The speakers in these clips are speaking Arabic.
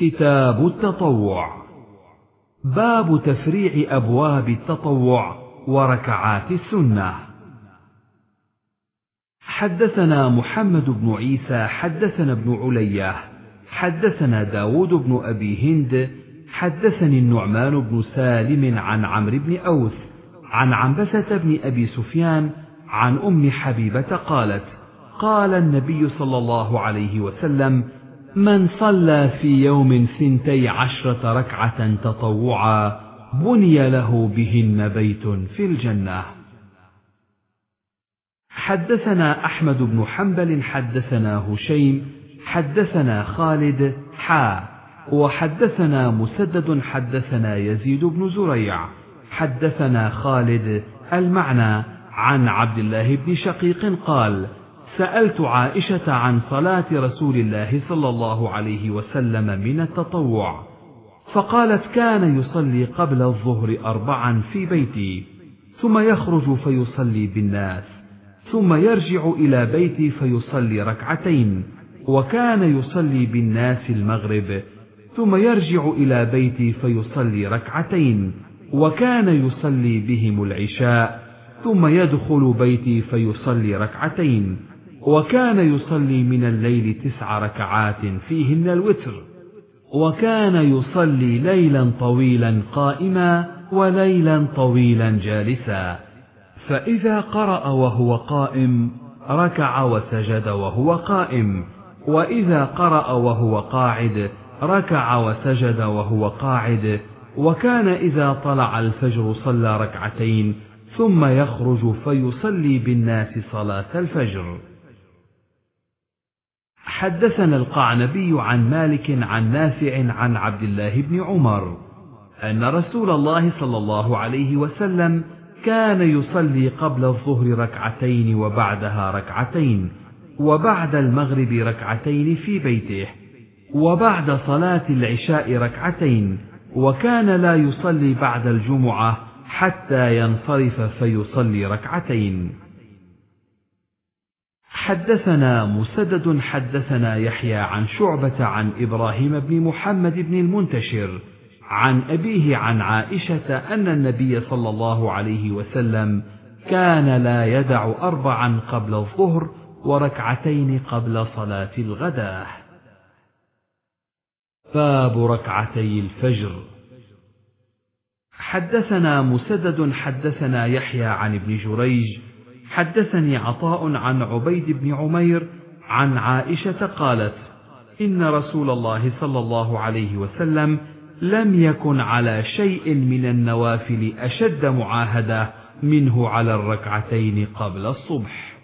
كتاب التطوع. باب تفريع أبواب التطوع وركعات السنة. حدثنا محمد بن عيسى حدثنا ابن علية حدثنا داود بن أبي هند حدثني النعمان بن سالم عن عمرو بن أوس عن عنبسة بن أبي سفيان عن أم حبيبة قالت: قال النبي صلى الله عليه وسلم: من صلى في يوم 12 ركعة تطوعا بني له بهن بيت في الجنة. حدثنا أحمد بن حنبل حدثنا هشيم حدثنا خالد وحدثنا مسدد حدثنا يزيد بن زريع حدثنا خالد المعنى عن عبد الله بن شقيق قال: سألت عائشة عن صلاة رسول الله صلى الله عليه وسلم من التطوع، فقالت: كان يصلي قبل الظهر 4 في بيتي، ثم يخرج فيصلي بالناس، ثم يرجع إلى بيتي فيصلي 2، وكان يصلي بالناس المغرب، ثم يرجع إلى بيتي فيصلي 2، وكان يصلي بهم العشاء، ثم يدخل بيتي فيصلي 2، وكان يصلي من الليل 9 ركعات فيهن الوتر، وكان يصلي ليلا طويلا قائما وليلا طويلا جالسا، فإذا قرأ وهو قائم ركع وسجد وهو قائم، وإذا قرأ وهو قاعد ركع وسجد وهو قاعد، وكان إذا طلع الفجر صلى 2 ثم يخرج فيصلي بالناس صلاة الفجر. حدثنا القعنبي عن مالك عن نافع عن عبد الله بن عمر أن رسول الله صلى الله عليه وسلم كان يصلي قبل الظهر 2 وبعدها 2، وبعد المغرب 2 في بيته، وبعد صلاة العشاء 2، وكان لا يصلي بعد الجمعة حتى ينصرف فيصلي 2. حدثنا مسدد حدثنا يحيى عن شعبة عن إبراهيم بن محمد بن المنتشر عن أبيه عن عائشة أن النبي صلى الله عليه وسلم كان لا يدع 4 قبل الظهر و2 قبل صلاة الغداة. باب ركعتي الفجر. حدثنا مسدد حدثنا يحيى عن ابن جريج حدثني عطاء عن عبيد بن عمير عن عائشة قالت: إن رسول الله صلى الله عليه وسلم لم يكن على شيء من النوافل أشد معاهدة منه على 2 قبل الصبح.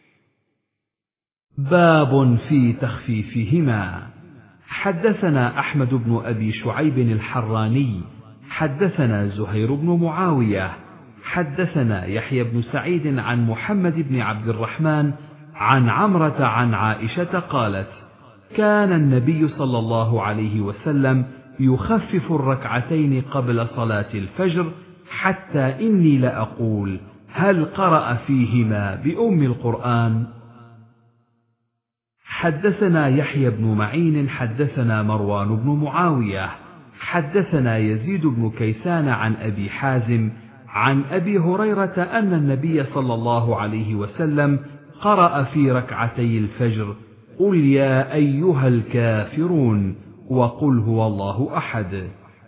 باب في تخفيفهما. حدثنا أحمد بن أبي شعيب الحراني حدثنا زهير بن معاوية حدثنا يحيى بن سعيد عن محمد بن عبد الرحمن عن عمرة عن عائشة قالت: كان النبي صلى الله عليه وسلم يخفف 2 قبل صلاة الفجر، حتى إني لأقول: هل قرأ فيهما بأم القرآن؟ حدثنا يحيى بن معين حدثنا مروان بن معاوية حدثنا يزيد بن كيسان عن أبي حازم عن أبي هريرة أن النبي صلى الله عليه وسلم قرأ في 2 الفجر: قل يا أيها الكافرون وقل هو الله أحد.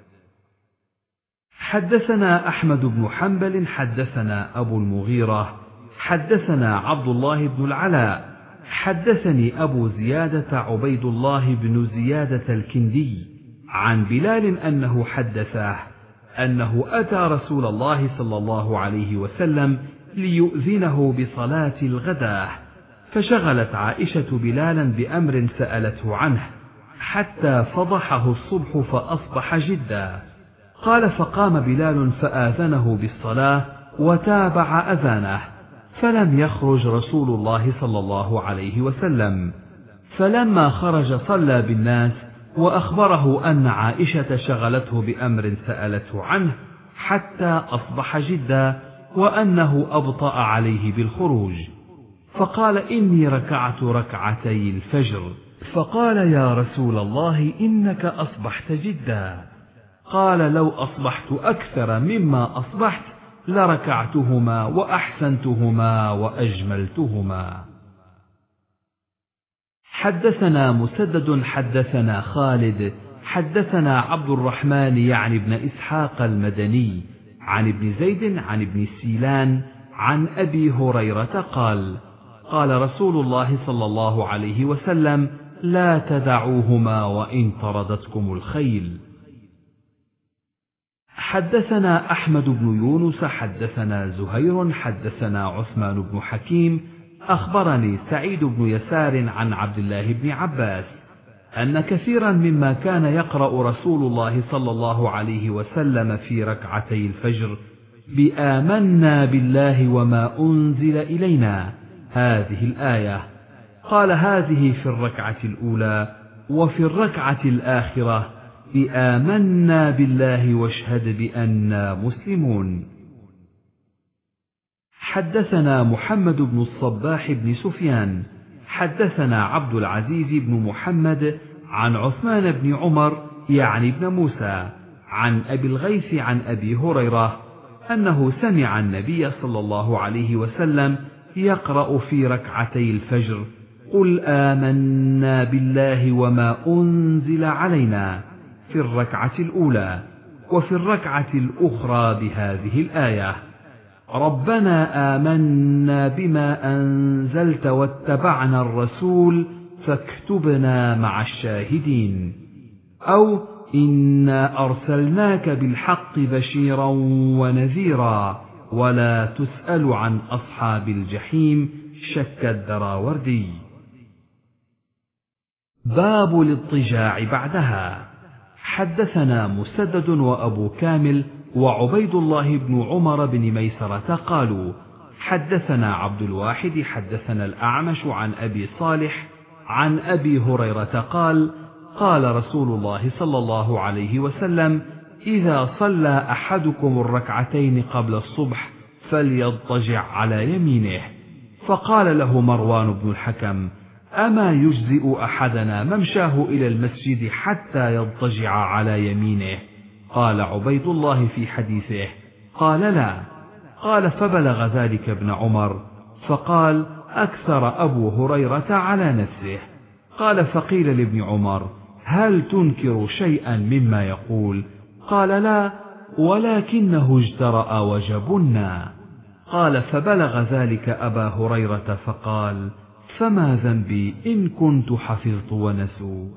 حدثنا أحمد بن حنبل حدثنا أبو المغيرة حدثنا عبد الله بن العلاء حدثني أبو زيادة عبيد الله بن زيادة الكندي عن بلال أنه حدثه أنه أتى رسول الله صلى الله عليه وسلم ليؤذنه بصلاة الغداة، فشغلت عائشة بلالا بأمر سألته عنه حتى فضحه الصبح فأصبح جدا. قال: فقام بلال فآذنه بالصلاة وتابع أذانه، فلم يخرج رسول الله صلى الله عليه وسلم، فلما خرج صلى بالناس وأخبره أن عائشة شغلته بأمر سألته عنه حتى أصبح جدا، وأنه أبطأ عليه بالخروج، فقال: إني ركعت 2 الفجر، فقال: يا رسول الله، إنك أصبحت جدا. قال: لو أصبحت أكثر مما أصبحت لركعتهما وأحسنتهما وأجملتهما. حدثنا مسدد حدثنا خالد حدثنا عبد الرحمن يعني بن إسحاق المدني عن ابن زيد عن ابن سيلان عن أبي هريرة قال: قال رسول الله صلى الله عليه وسلم: لا تدعوهما وإن طردتكم الخيل. حدثنا أحمد بن يونس حدثنا زهير حدثنا عثمان بن حكيم أخبرني سعيد بن يسار عن عبد الله بن عباس أن كثيرا مما كان يقرأ رسول الله صلى الله عليه وسلم في ركعتي الفجر بآمنا بالله وما أنزل إلينا هذه الآية، قال: هذه في الركعة الأولى، وفي الركعة الآخرة بآمنا بالله واشهد بأننا مسلمون. حدثنا محمد بن الصباح بن سفيان حدثنا عبد العزيز بن محمد عن عثمان بن عمر يعني بن موسى عن أبي الغيث عن أبي هريرة أنه سمع النبي صلى الله عليه وسلم يقرأ في ركعتي الفجر: قل آمنا بالله وما أنزل علينا في الركعة الأولى، وفي الركعة الأخرى بهذه الآية: ربنا آمنا بما أنزلت واتبعنا الرسول فاكتبنا مع الشاهدين، أو إنا أرسلناك بالحق بشيرا ونذيرا ولا تسأل عن أصحاب الجحيم شك الدراوردي. باب الاضطجاع بعدها. حدثنا مسدد وأبو كامل وعبيد الله بن عمر بن ميسرة قالوا: حدثنا عبد الواحد حدثنا الأعمش عن أبي صالح عن أبي هريرة قال: قال رسول الله صلى الله عليه وسلم: إذا صلى أحدكم الركعتين قبل الصبح فليضطجع على يمينه. فقال له مروان بن الحكم: أما يجزئ أحدنا ممشاه إلى المسجد حتى يضطجع على يمينه؟ قال عبيد الله في حديثه: قال: لا. قال: فبلغ ذلك ابن عمر فقال: أكثر أبو هريرة على نفسه. قال: فقيل لابن عمر: هل تنكر شيئا مما يقول؟ قال: لا، ولكنه اجترأ وجبنا. قال: فبلغ ذلك أبا هريرة فقال: فما ذنبي إن كنت حفظت ونسوا.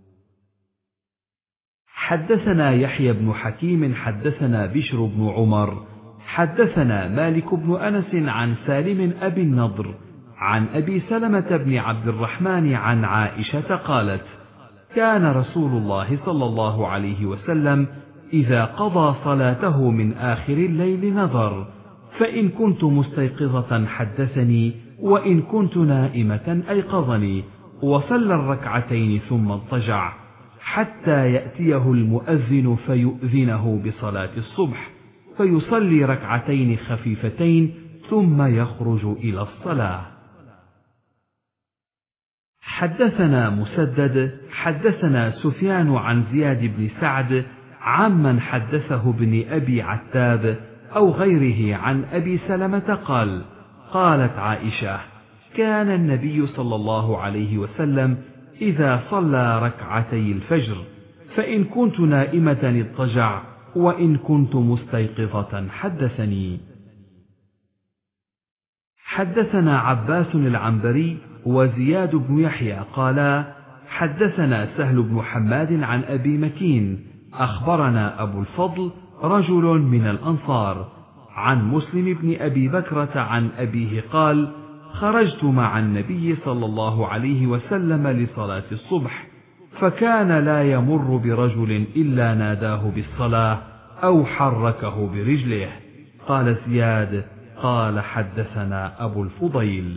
حدثنا يحيى بن حكيم حدثنا بشر بن عمر حدثنا مالك بن أنس عن سالم أبي النضر عن أبي سلمة بن عبد الرحمن عن عائشة قالت: كان رسول الله صلى الله عليه وسلم إذا قضى صلاته من آخر الليل نظر، فإن كنت مستيقظة حدثني، وإن كنت نائمة أيقظني، وصلى الركعتين ثم اضطجع حتى يأتيه المؤذن فيؤذنه بصلاة الصبح، فيصلي ركعتين خفيفتين ثم يخرج إلى الصلاة. حدثنا مسدد حدثنا سفيان عن زياد بن سعد عمن حدثه بن أبي عتاب أو غيره عن أبي سلمة قال: قالت عائشة: كان النبي صلى الله عليه وسلم إذا صلى ركعتي الفجر فإن كنت نائمة اضطجع، وإن كنت مستيقظة حدثني. حدثنا عباس العنبري وزياد بن يحيى قالا: حدثنا سهل بن حماد عن أبي مكين أخبرنا أبو الفضل رجل من الأنصار عن مسلم بن أبي بكرة عن أبيه قال: خرجت مع النبي صلى الله عليه وسلم لصلاة الصبح، فكان لا يمر برجل إلا ناداه بالصلاة أو حركه برجله. قال زياد: قال: حدثنا أبو الفضيل.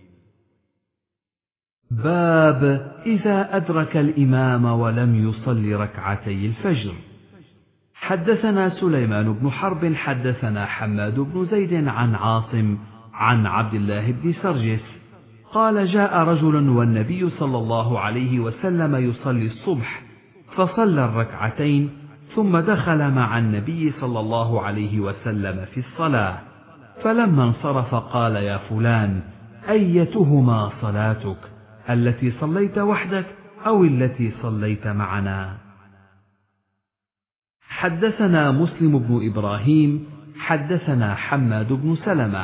باب إذا أدرك الإمام ولم يصل ركعتي الفجر. حدثنا سليمان بن حرب حدثنا حماد بن زيد عن عاصم عن عبد الله بن سرجس قال: جاء رجل والنبي صلى الله عليه وسلم يصلي الصبح، فصلى الركعتين ثم دخل مع النبي صلى الله عليه وسلم في الصلاة، فلما انصرف قال: يا فلان، أيتهما صلاتك، التي صليت وحدك أو التي صليت معنا؟ حدثنا مسلم بن إبراهيم حدثنا حماد بن سلمة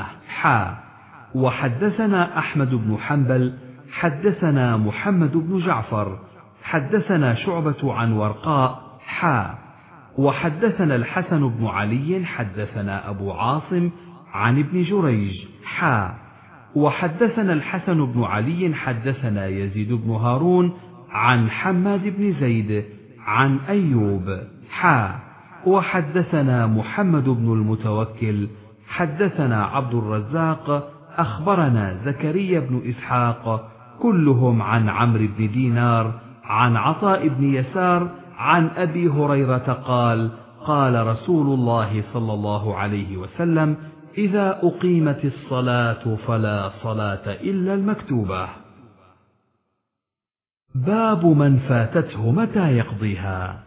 وحدثنا أحمد بن حنبل حدثنا محمد بن جعفر حدثنا شعبة عن ورقاء وحدثنا الحسن بن علي حدثنا أبو عاصم عن ابن جريج وحدثنا الحسن بن علي حدثنا يزيد بن هارون عن حماد بن زيد عن أيوب وحدثنا محمد بن المتوكل حدثنا عبد الرزاق أخبرنا زكريا بن إسحاق كلهم عن عمرو بن دينار عن عطاء بن يسار عن أبي هريرة قال: قال رسول الله صلى الله عليه وسلم: إذا أقيمت الصلاة فلا صلاة إلا المكتوبة. باب من فاتته متى يقضيها.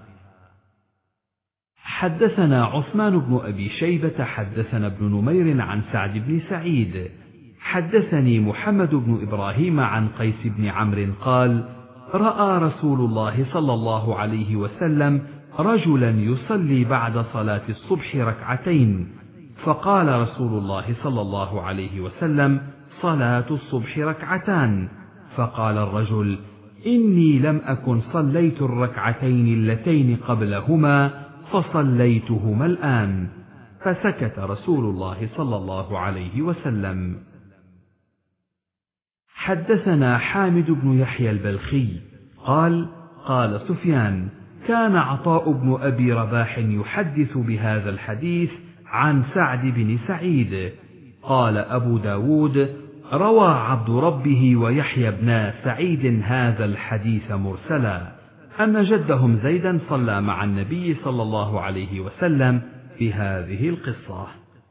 حدثنا عثمان بن أبي شيبة حدثنا ابن نمير عن سعد بن سعيد حدثني محمد بن إبراهيم عن قيس بن عمرو قال: رأى رسول الله صلى الله عليه وسلم رجلا يصلي بعد صلاة الصبح ركعتين، فقال رسول الله صلى الله عليه وسلم: صلاة الصبح ركعتان. فقال الرجل: إني لم أكن صليت الركعتين اللتين قبلهما فصليتهما الآن. فسكت رسول الله صلى الله عليه وسلم. حدثنا حامد بن يحيى البلخي قال: قال سفيان: كان عطاء بن أبي رباح يحدث بهذا الحديث عن سعد بن سعيد. قال أبو داود: روى عبد ربه ويحيى بن سعيد هذا الحديث مرسلا، أن جدهم زيدا صلى مع النبي صلى الله عليه وسلم بهذه القصة.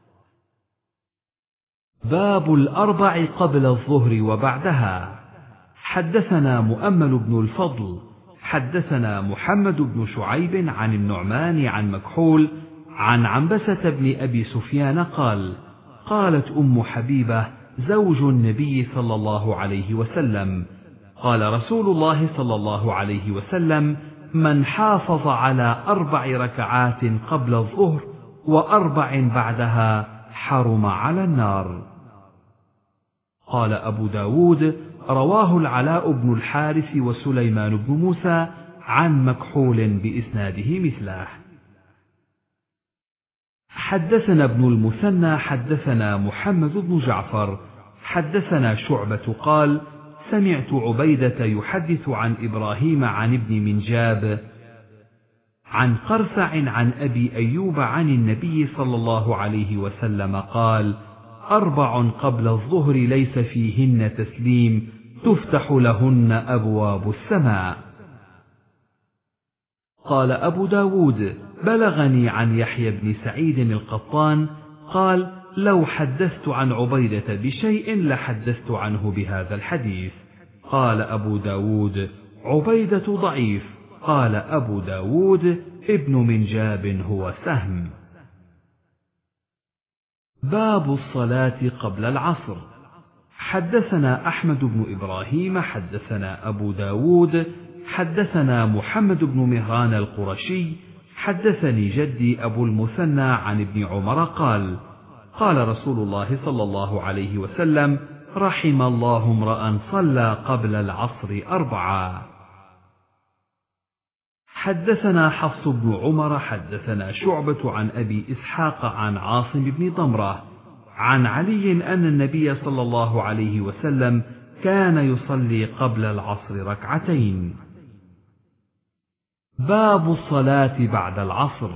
باب الأربع قبل الظهر وبعدها. حدثنا مؤمل بن الفضل حدثنا محمد بن شعيب عن النعمان عن مكحول عن عنبسة بن أبي سفيان قال: قالت أم حبيبة زوج النبي صلى الله عليه وسلم: قال رسول الله صلى الله عليه وسلم: من حافظ على 4 ركعات قبل الظهر و4 بعدها حرم على النار. قال أبو داود: رواه العلاء بن الحارث وسليمان بن موسى عن مكحول بإسناده مثله. حدثنا ابن المثنى حدثنا محمد بن جعفر حدثنا شعبة قال: سمعت عبيدة يحدث عن إبراهيم عن ابن منجاب عن قرسع عن أبي أيوب عن النبي صلى الله عليه وسلم قال: 4 قبل الظهر ليس فيهن تسليم تفتح لهن أبواب السماء. قال أبو داود: بلغني عن يحيى بن سعيد القطان قال: لو حدثت عن عبيدة بشيء لحدثت عنه بهذا الحديث. قال أبو داود: عبيدة ضعيف. قال أبو داود: ابن منجاب هو سهم. باب الصلاة قبل العصر. حدثنا أحمد بن إبراهيم حدثنا أبو داود حدثنا محمد بن مهران القرشي حدثني جدي أبو المثنى عن ابن عمر قال: قال رسول الله صلى الله عليه وسلم: رحم الله امرأ صلى قبل العصر 4. حدثنا حفص بن عمر حدثنا شعبة عن أبي إسحاق عن عاصم بن ضمرة عن علي أن النبي صلى الله عليه وسلم كان يصلي قبل العصر 2 ركعتين. باب الصلاة بعد العصر.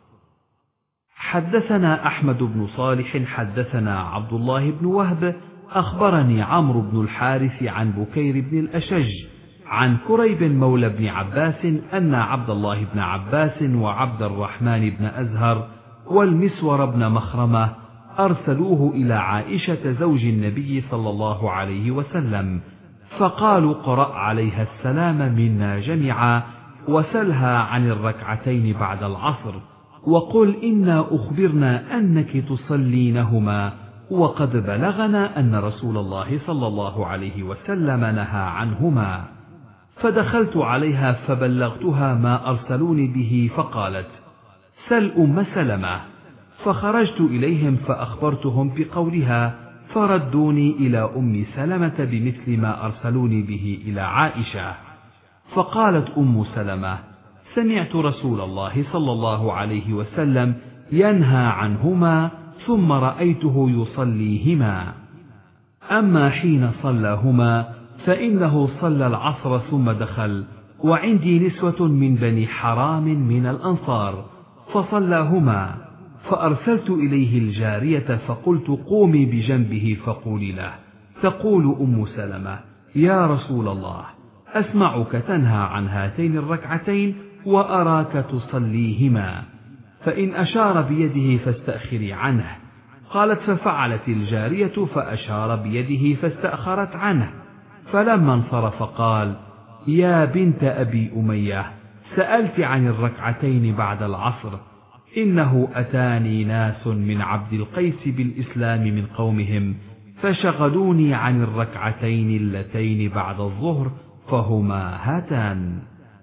حدثنا أحمد بن صالح حدثنا عبد الله بن وهب أخبرني عمرو بن الحارث عن بكير بن الأشج عن كريب مولى بن عباس أن عبد الله بن عباس وعبد الرحمن بن أزهر والمسور بن مخرمة أرسلوه إلى عائشة زوج النبي صلى الله عليه وسلم، فقالوا اقرأ عليها السلام منا جميعا، وسلها عن الركعتين بعد العصر، وقل إنا أخبرنا أنك تصلينهما، وقد بلغنا أن رسول الله صلى الله عليه وسلم نهى عنهما. فدخلت عليها فبلغتها ما أرسلوني به، فقالت سل أم سلمة. فخرجت إليهم فأخبرتهم بقولها، فردوني إلى أم سلمة بمثل ما أرسلوني به إلى عائشة. فقالت أم سلمة سمعت رسول الله صلى الله عليه وسلم ينهى عنهما، ثم رأيته يصليهما. أما حين صلاهما فإنه صلى العصر ثم دخل، وعندي نسوة من بني حرام من الأنصار، فصلاهما. فأرسلت إليه الجارية فقلت قومي بجنبه فقولي له، تقول أم سلمة يا رسول الله أسمعك تنهى عن هاتين الركعتين وأراك تصليهما، فإن أشار بيده فاستأخري عنه. قالت ففعلت الجارية فأشار بيده فاستأخرت عنه. فلما انصرف قال يا بنت أبي أمية سألت عن الركعتين بعد العصر، إنه أتاني ناس من عبد القيس بالإسلام من قومهم، فشغلوني عن الركعتين اللتين بعد الظهر، فهما هاتان.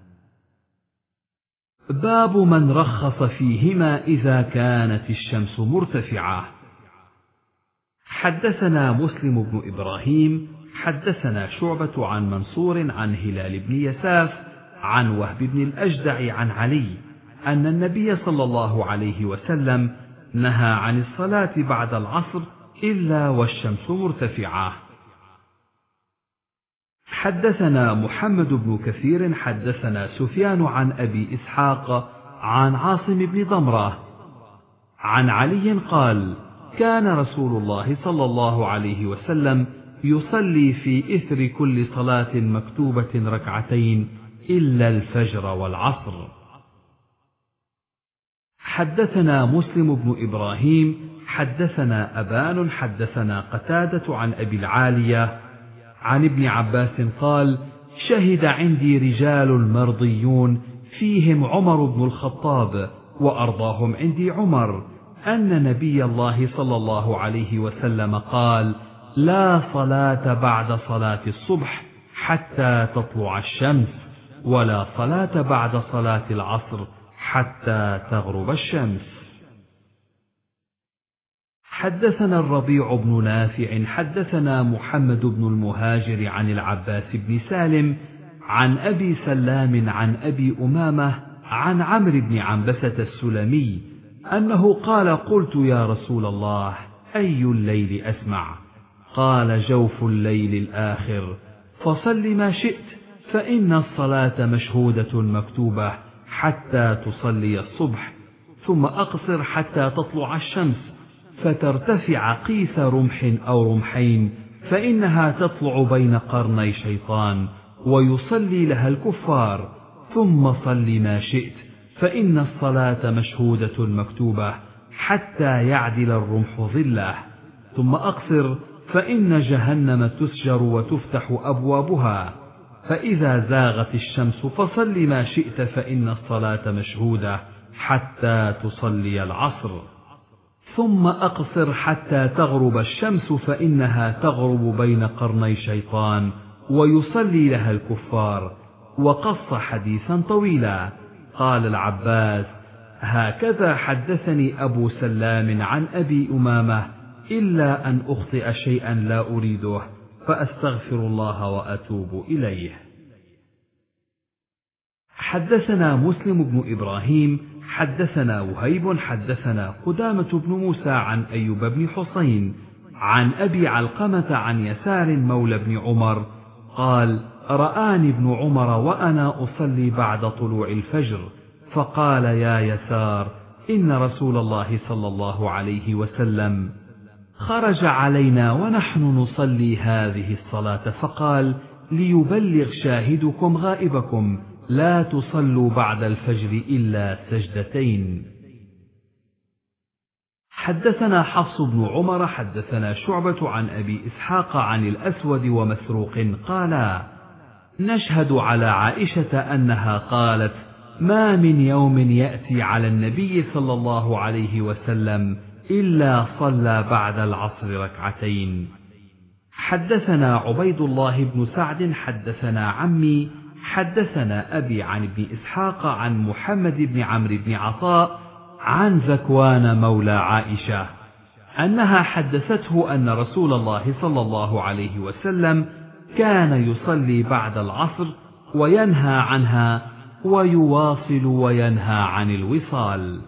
باب من رخص فيهما إذا كانت الشمس مرتفعة. حدثنا مسلم بن إبراهيم حدثنا شعبة عن منصور عن هلال بن يساف عن وهب بن الأجدع عن علي أن النبي صلى الله عليه وسلم نهى عن الصلاة بعد العصر إلا والشمس مرتفعة. حدثنا محمد بن كثير حدثنا سفيان عن أبي إسحاق عن عاصم بن ضمرة عن علي قال كان رسول الله صلى الله عليه وسلم يصلي في إثر كل صلاة مكتوبة ركعتين إلا الفجر والعصر. حدثنا مسلم بن إبراهيم حدثنا أبان حدثنا قتادة عن أبي العالية عن ابن عباس قال شهد عندي رجال مرضيون فيهم عمر بن الخطاب وأرضاهم عندي عمر أن نبي الله صلى الله عليه وسلم قال لا صلاة بعد صلاة الصبح حتى تطلع الشمس، ولا صلاة بعد صلاة العصر حتى تغرب الشمس. حدثنا الربيع بن نافع حدثنا محمد بن المهاجر عن العباس بن سالم عن أبي سلام عن أبي أمامة عن عمرو بن عنبسة السلمي أنه قال قلت يا رسول الله أي الليل أسمع؟ قال جوف الليل الآخر، فصل ما شئت، فإن الصلاة مشهودة مكتوبة حتى تصلي الصبح، ثم أقصر حتى تطلع الشمس فترتفع قيس رمح أو رمحين، فإنها تطلع بين قرني شيطان ويصلي لها الكفار، ثم صل ما شئت، فإن الصلاة مشهودة مكتوبة حتى يعدل الرمح ظله، ثم أقصر، فإن جهنم تسجر وتفتح أبوابها، فإذا زاغت الشمس فصل ما شئت، فإن الصلاة مشهودة حتى تصلي العصر، ثم أقصر حتى تغرب الشمس، فإنها تغرب بين قرني شيطان ويصلي لها الكفار. وقص حديثا طويلا. قال العباس هكذا حدثني أبو سلام عن أبي أمامة، إلا أن أخطئ شيئا لا أريده، فأستغفر الله وأتوب إليه. حدثنا مسلم بن إبراهيم حدثنا وهيب حدثنا قدامة بن موسى عن أيوب بن حسين عن أبي علقمة عن يسار مولى بن عمر قال رآني ابن عمر وأنا أصلي بعد طلوع الفجر، فقال يا يسار إن رسول الله صلى الله عليه وسلم خرج علينا ونحن نصلي هذه الصلاة، فقال ليبلغ شاهدكم غائبكم، لا تصلوا بعد الفجر إلا سجدتين. حدثنا حفص بن عمر حدثنا شعبة عن أبي إسحاق عن الأسود ومسروق قالا: نشهد على عائشة أنها قالت: ما من يوم يأتي على النبي صلى الله عليه وسلم إلا صلى بعد العصر ركعتين. حدثنا عبيد الله بن سعد حدثنا عمي حدثنا أبي عن ابن إسحاق عن محمد بن عمرو بن عطاء عن ذكوان مولى عائشة أنها حدثته أن رسول الله صلى الله عليه وسلم كان يصلي بعد العصر وينهى عنها ويواصل وينهى عن الوصال.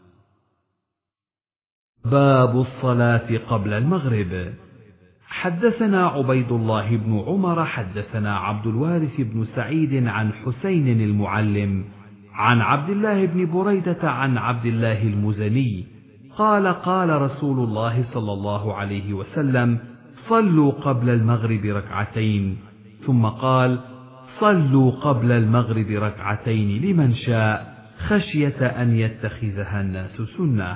باب الصلاة قبل المغرب. حدثنا عبيد الله بن عمر حدثنا عبد الوارث بن سعيد عن حسين المعلم عن عبد الله بن بريدة عن عبد الله المزني قال: قال رسول الله صلى الله عليه وسلم: صلوا قبل المغرب ركعتين. ثم قال: صلوا قبل المغرب ركعتين لمن شاء خشية أن يتخذها الناس سنة.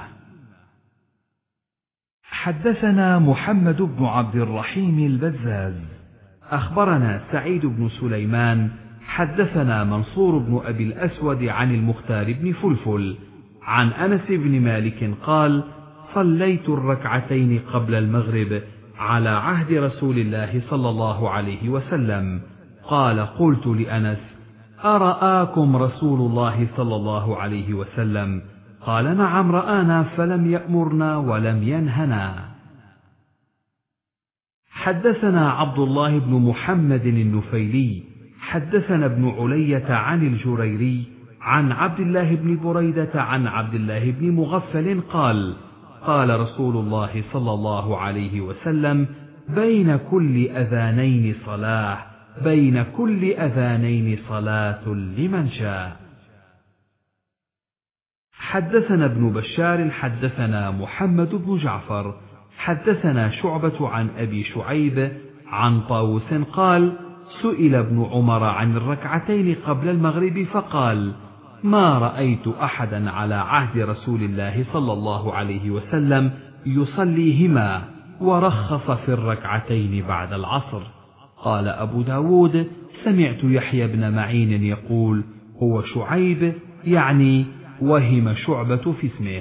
حدثنا محمد بن عبد الرحيم البزاز أخبرنا سعيد بن سليمان حدثنا منصور بن أبي الأسود عن المختار بن فلفل عن أنس بن مالك قال: صليت الركعتين قبل المغرب على عهد رسول الله صلى الله عليه وسلم. قال: قلت لأنس: أرآكم رسول الله صلى الله عليه وسلم؟ قال: نعم رآنا فلم يأمرنا ولم ينهنا. حدثنا عبد الله بن محمد النفيلي حدثنا ابن علية عن الجريري عن عبد الله بن بريدة عن عبد الله بن مغفل قال: قال رسول الله صلى الله عليه وسلم: بين كل أذانين صلاة، بين كل أذانين صلاة لمن شاء. حدثنا ابن بشار حدثنا محمد بن جعفر حدثنا شعبة عن أبي شعيب عن طاووس قال: سئل ابن عمر عن الركعتين قبل المغرب فقال: ما رأيت أحدا على عهد رسول الله صلى الله عليه وسلم يصليهما ورخص في الركعتين بعد العصر. قال أبو داود: سمعت يحيى بن معين يقول: هو شعيب، يعني وهم شعبة في اسمه.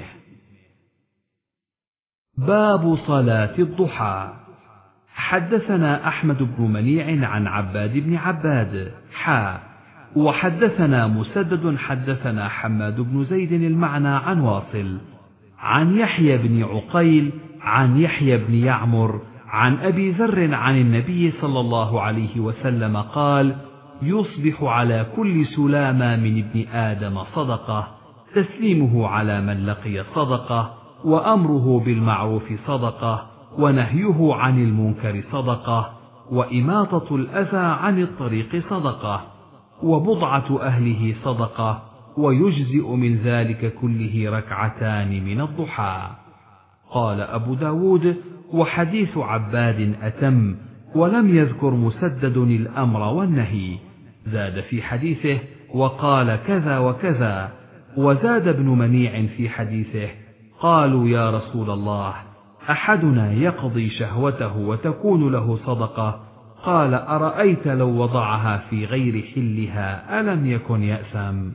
باب صلاة الضحى. حدثنا أحمد بن منيع عن عباد بن عباد وحدثنا مسدد حدثنا حماد بن زيد المعنى عن واصل عن يحيى بن عقيل عن يحيى بن يعمر عن أبي ذر عن النبي صلى الله عليه وسلم قال: يصبح على كل سلامة من ابن آدم صدقة، تسليمه على من لقي صدقة، وأمره بالمعروف صدقة، ونهيه عن المنكر صدقة، وإماطة الأذى عن الطريق صدقة، وبضعة أهله صدقة، ويجزئ من ذلك كله ركعتان من الضحى. قال أبو داود: وحديث عباد أتم، ولم يذكر مسدد الأمر والنهي، زاد في حديثه: وقال كذا وكذا. وزاد ابن منيع في حديثه: قالوا يا رسول الله، أحدنا يقضي شهوته وتكون له صدقة؟ قال: أرأيت لو وضعها في غير حلها ألم يكن يأثم؟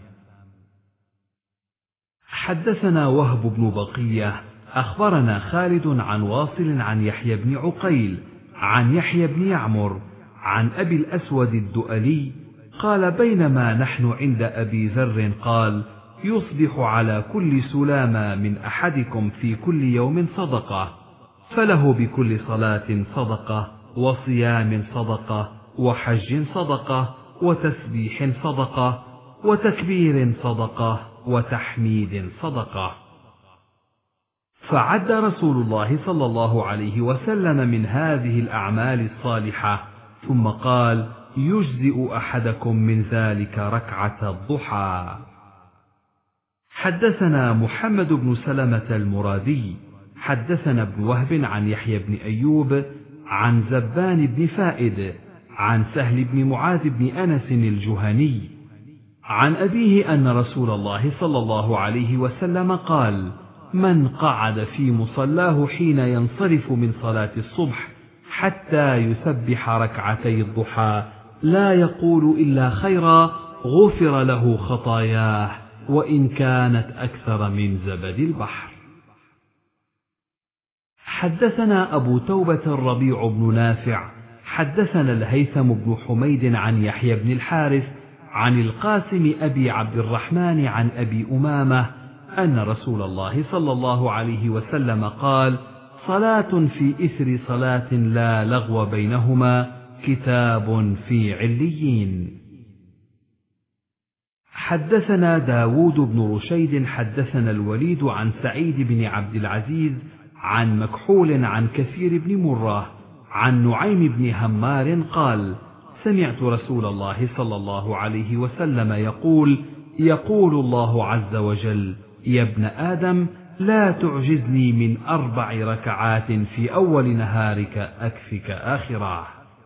حدثنا وهب بن بقية أخبرنا خالد عن واصل عن يحيى بن عقيل عن يحيى بن يعمر عن أبي الأسود الدؤلي قال: بينما نحن عند أبي ذر قال: يصبح على كل سلامة من أحدكم في كل يوم صدقة، فله بكل صلاة صدقة، وصيام صدقة، وحج صدقة، وتسبيح صدقة، وتكبير صدقة، وتحميد صدقة. فعد رسول الله صلى الله عليه وسلم من هذه الأعمال الصالحة، ثم قال: يجزئ أحدكم من ذلك ركعة الضحى. حدثنا محمد بن سلمة المرادي حدثنا ابن وهب عن يحيى بن أيوب عن زبان بن فائد عن سهل بن معاذ بن أنس الجهني عن أبيه أن رسول الله صلى الله عليه وسلم قال: من قعد في مصلاه حين ينصرف من صلاة الصبح حتى يسبح ركعتي الضحى لا يقول إلا خيرا غفر له خطاياه وإن كانت أكثر من زبد البحر. حدثنا أبو توبة الربيع بن نافع حدثنا الهيثم بن حميد عن يحيى بن الحارث عن القاسم أبي عبد الرحمن عن أبي أمامة أن رسول الله صلى الله عليه وسلم قال: صلاة في إثر صلاة لا لغو بينهما كتاب في عليين. حدثنا داود بن رشيد حدثنا الوليد عن سعيد بن عبد العزيز عن مكحول عن كثير بن مرة عن نعيم بن همار قال: سمعت رسول الله صلى الله عليه وسلم يقول الله عز وجل: يا ابن آدم لا تعجزني من 4 ركعات في أول نهارك أكفك آخره.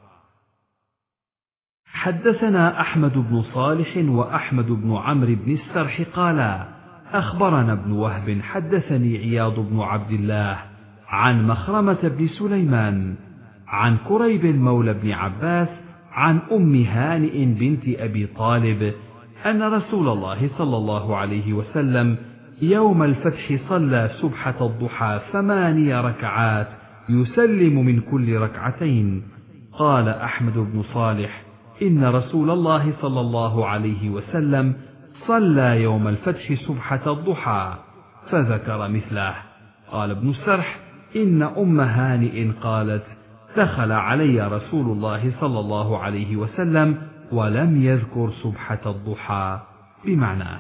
حدثنا أحمد بن صالح وأحمد بن عمرو بن السرح قالا: أخبرنا ابن وهب حدثني عياض بن عبد الله عن مخرمة بن سليمان عن كريب مولى بن عباس عن أم هانئ بنت أبي طالب أن رسول الله صلى الله عليه وسلم يوم الفتح صلى سبحة الضحى 8 ركعات يسلم من كل ركعتين. قال أحمد بن صالح: إن رسول الله صلى الله عليه وسلم صلى يوم الفتح سبحة الضحى، فذكر مثله. قال ابن السرح: إن أم هانئ قالت: دخل علي رسول الله صلى الله عليه وسلم ولم يذكر سبحة الضحى بمعناه.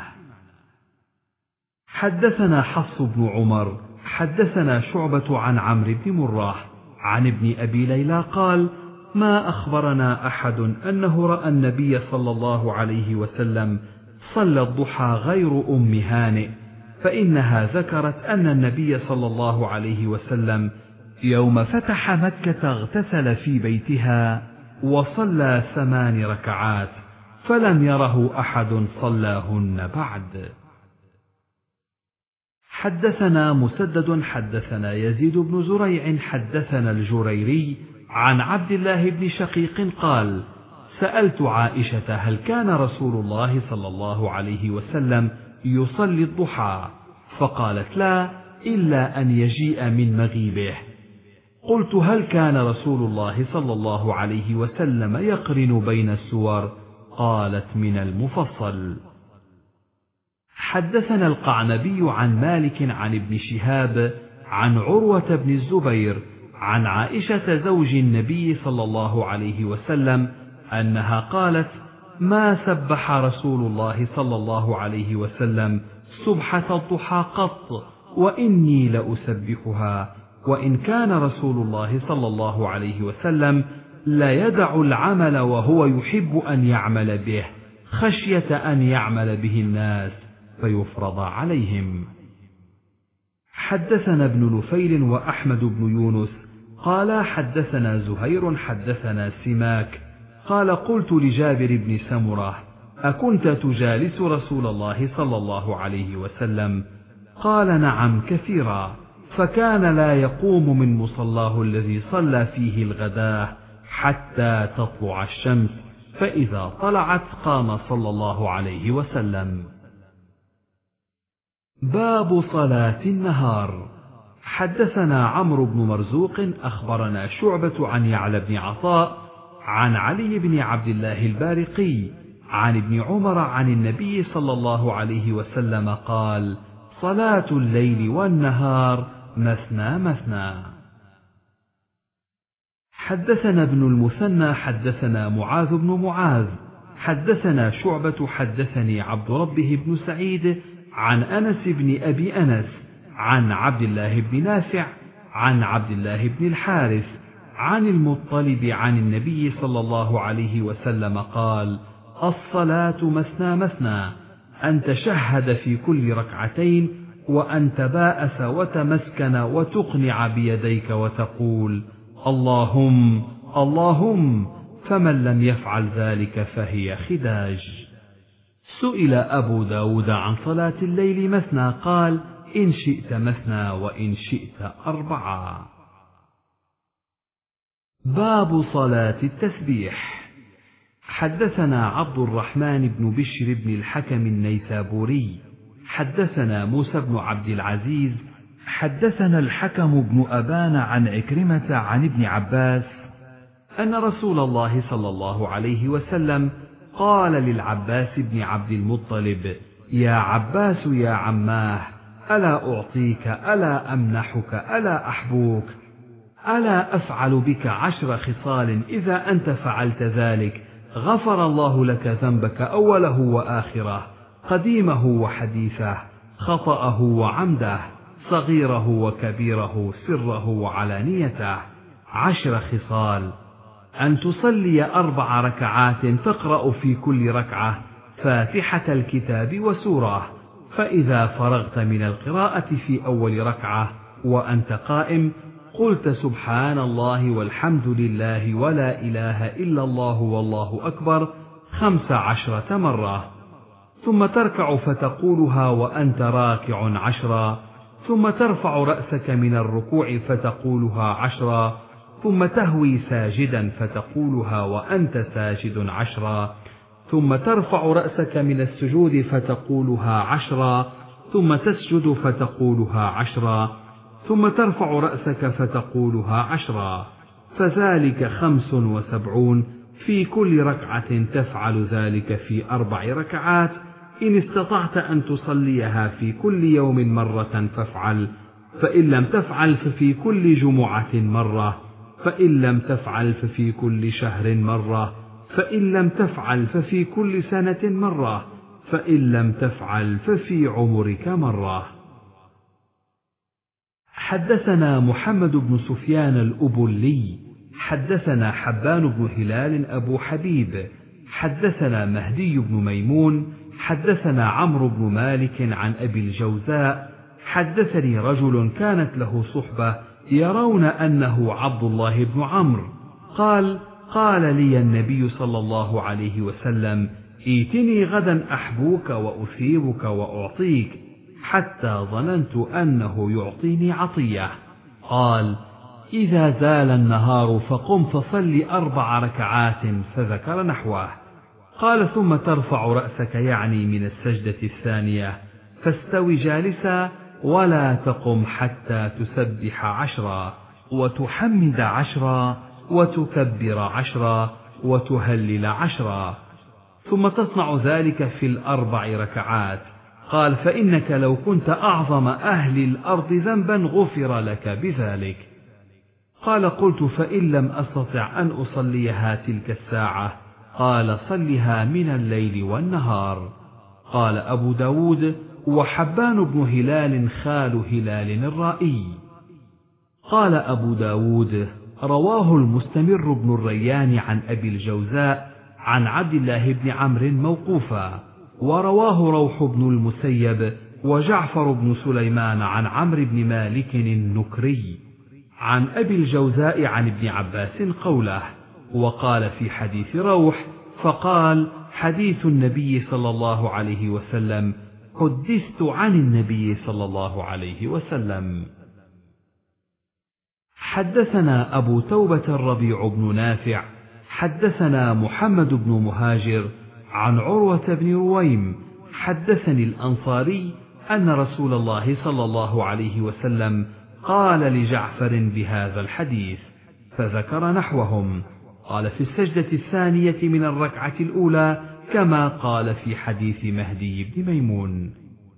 حدثنا حفص بن عمر حدثنا شعبة عن عمرو بن مرة عن ابن أبي ليلى قال: ما أخبرنا أحد أنه رأى النبي صلى الله عليه وسلم صلى الضحى غير أم هانئ، فإنها ذكرت أن النبي صلى الله عليه وسلم يوم فتح مكة اغتسل في بيتها وصلى 8 ركعات فلم يره أحد صلاهن بعد. حدثنا مسدد حدثنا يزيد بن زريع حدثنا الجريري عن عبد الله بن شقيق قال: سألت عائشة: هل كان رسول الله صلى الله عليه وسلم يصلي الضحى؟ فقالت: لا، إلا أن يجيء من مغيبه. قلت: هل كان رسول الله صلى الله عليه وسلم يقرن بين السور؟ قالت: من المفصل. حدثنا القعنبي عن مالك عن ابن شهاب عن عروة بن الزبير عن عائشة زوج النبي صلى الله عليه وسلم أنها قالت: ما سبح رسول الله صلى الله عليه وسلم سبحة الضحى قط، وإني لأسبحها، وإن كان رسول الله صلى الله عليه وسلم لا يدع العمل وهو يحب أن يعمل به خشية أن يعمل به الناس فيفرض عليهم. حدثنا ابن نفيل وأحمد بن يونس قال: حدثنا زهير حدثنا سماك قال: قلت لجابر بن سمرة: أكنت تجالس رسول الله صلى الله عليه وسلم؟ قال: نعم كثيرا، فكان لا يقوم من مصلاه الذي صلى فيه الغداة حتى تطلع الشمس، فإذا طلعت قام صلى الله عليه وسلم. باب صلاة النهار. حدثنا عمرو بن مرزوق أخبرنا شعبة عن يعلى بن عطاء عن علي بن عبد الله البارقي عن ابن عمر عن النبي صلى الله عليه وسلم قال: صلاة الليل والنهار مثنى مثنى. حدثنا ابن المثنى حدثنا معاذ بن معاذ حدثنا شعبة حدثني عبد ربه بن سعيد عن أنس بن أبي أنس عن عبد الله بن نافع عن عبد الله بن الحارث عن المطلب عن النبي صلى الله عليه وسلم قال: الصلاة مثنى مثنى، أن تشهد في كل ركعتين، وأن تباءس وتمسكن وتقنع بيديك وتقول: اللهم اللهم، فمن لم يفعل ذلك فهي خداج. سئل أبو داود عن صلاة الليل مثنى قال: إن شئت مثنى وإن شئت 4. باب صلاة التسبيح. حدثنا عبد الرحمن بن بشر بن الحكم النيسابوري حدثنا موسى بن عبد العزيز حدثنا الحكم بن أبان عن عكرمة عن ابن عباس أن رسول الله صلى الله عليه وسلم قال للعباس بن عبد المطلب: يا عباس يا عماه، ألا أعطيك، ألا أمنحك، ألا أحبوك، ألا أفعل بك 10 خصال إذا أنت فعلت ذلك غفر الله لك ذنبك أوله وآخره، قديمه وحديثه، خطأه وعمده، صغيره وكبيره، سره وعلانيته. 10 خصال: أن تصلي 4 ركعات تقرأ في كل ركعة فاتحة الكتاب وسورة، فإذا فرغت من القراءة في أول ركعة وأنت قائم قلت سبحان الله والحمد لله ولا إله إلا الله والله أكبر 15 مرة، ثم تركع فتقولها وأنت راكع 10، ثم ترفع رأسك من الركوع فتقولها 10، ثم تهوي ساجدا فتقولها وأنت ساجد 10، ثم ترفع رأسك من السجود فتقولها 10، ثم تسجد فتقولها 10، ثم ترفع رأسك فتقولها 10، فذلك 75 في كل ركعة. تفعل ذلك في 4 ركعات. إن استطعت أن تصليها في كل يوم مرة فافعل، فإن لم تفعل ففي كل جمعة مرة، فإن لم تفعل ففي كل شهر مرة، فإن لم تفعل ففي كل سنة مرة، فإن لم تفعل ففي عمرك مرة. حدثنا محمد بن سفيان الأبلي حدثنا حبان بن هلال أبو حبيب حدثنا مهدي بن ميمون حدثنا عمرو بن مالك عن أبي الجوزاء حدثني رجل كانت له صحبة يرون أنه عبد الله بن عمرو قال لي النبي صلى الله عليه وسلم: ائتني غدا أحبوك وأثيبك وأعطيك، حتى ظننت أنه يعطيني عطية. قال: إذا زال النهار فقم فصل 4 ركعات، فذكر نحوه. قال: ثم ترفع رأسك، يعني من السجدة الثانية، فاستوي جالسا ولا تقم حتى تسبح 10 وتحمد 10 وتكبر 10 وتهلل 10، ثم تصنع ذلك في 4 ركعات. قال: فإنك لو كنت أعظم أهل الأرض ذنبا غفر لك بذلك. قال: قلت: فإن لم أستطع أن أصليها تلك الساعة؟ قال: صلها من الليل والنهار. قال أبو داود: وحبان بن هلال خال هلال الرائي. قال أبو داود: رواه المستمر بن الريان عن أبي الجوزاء عن عبد الله بن عمرو موقوفا، ورواه روح بن المسيب وجعفر بن سليمان عن عمرو بن مالك النكري عن أبي الجوزاء عن ابن عباس قوله. وقال في حديث روح: فقال: حديث النبي صلى الله عليه وسلم، حدثت عن النبي صلى الله عليه وسلم. حدثنا أبو توبة الربيع بن نافع حدثنا محمد بن مهاجر عن عروة بن رويم حدثني الأنصاري أن رسول الله صلى الله عليه وسلم قال لجعفر بهذا الحديث، فذكر نحوهم. قال: في السجدة الثانية من الركعة الأولى، كما قال في حديث مهدي بن ميمون.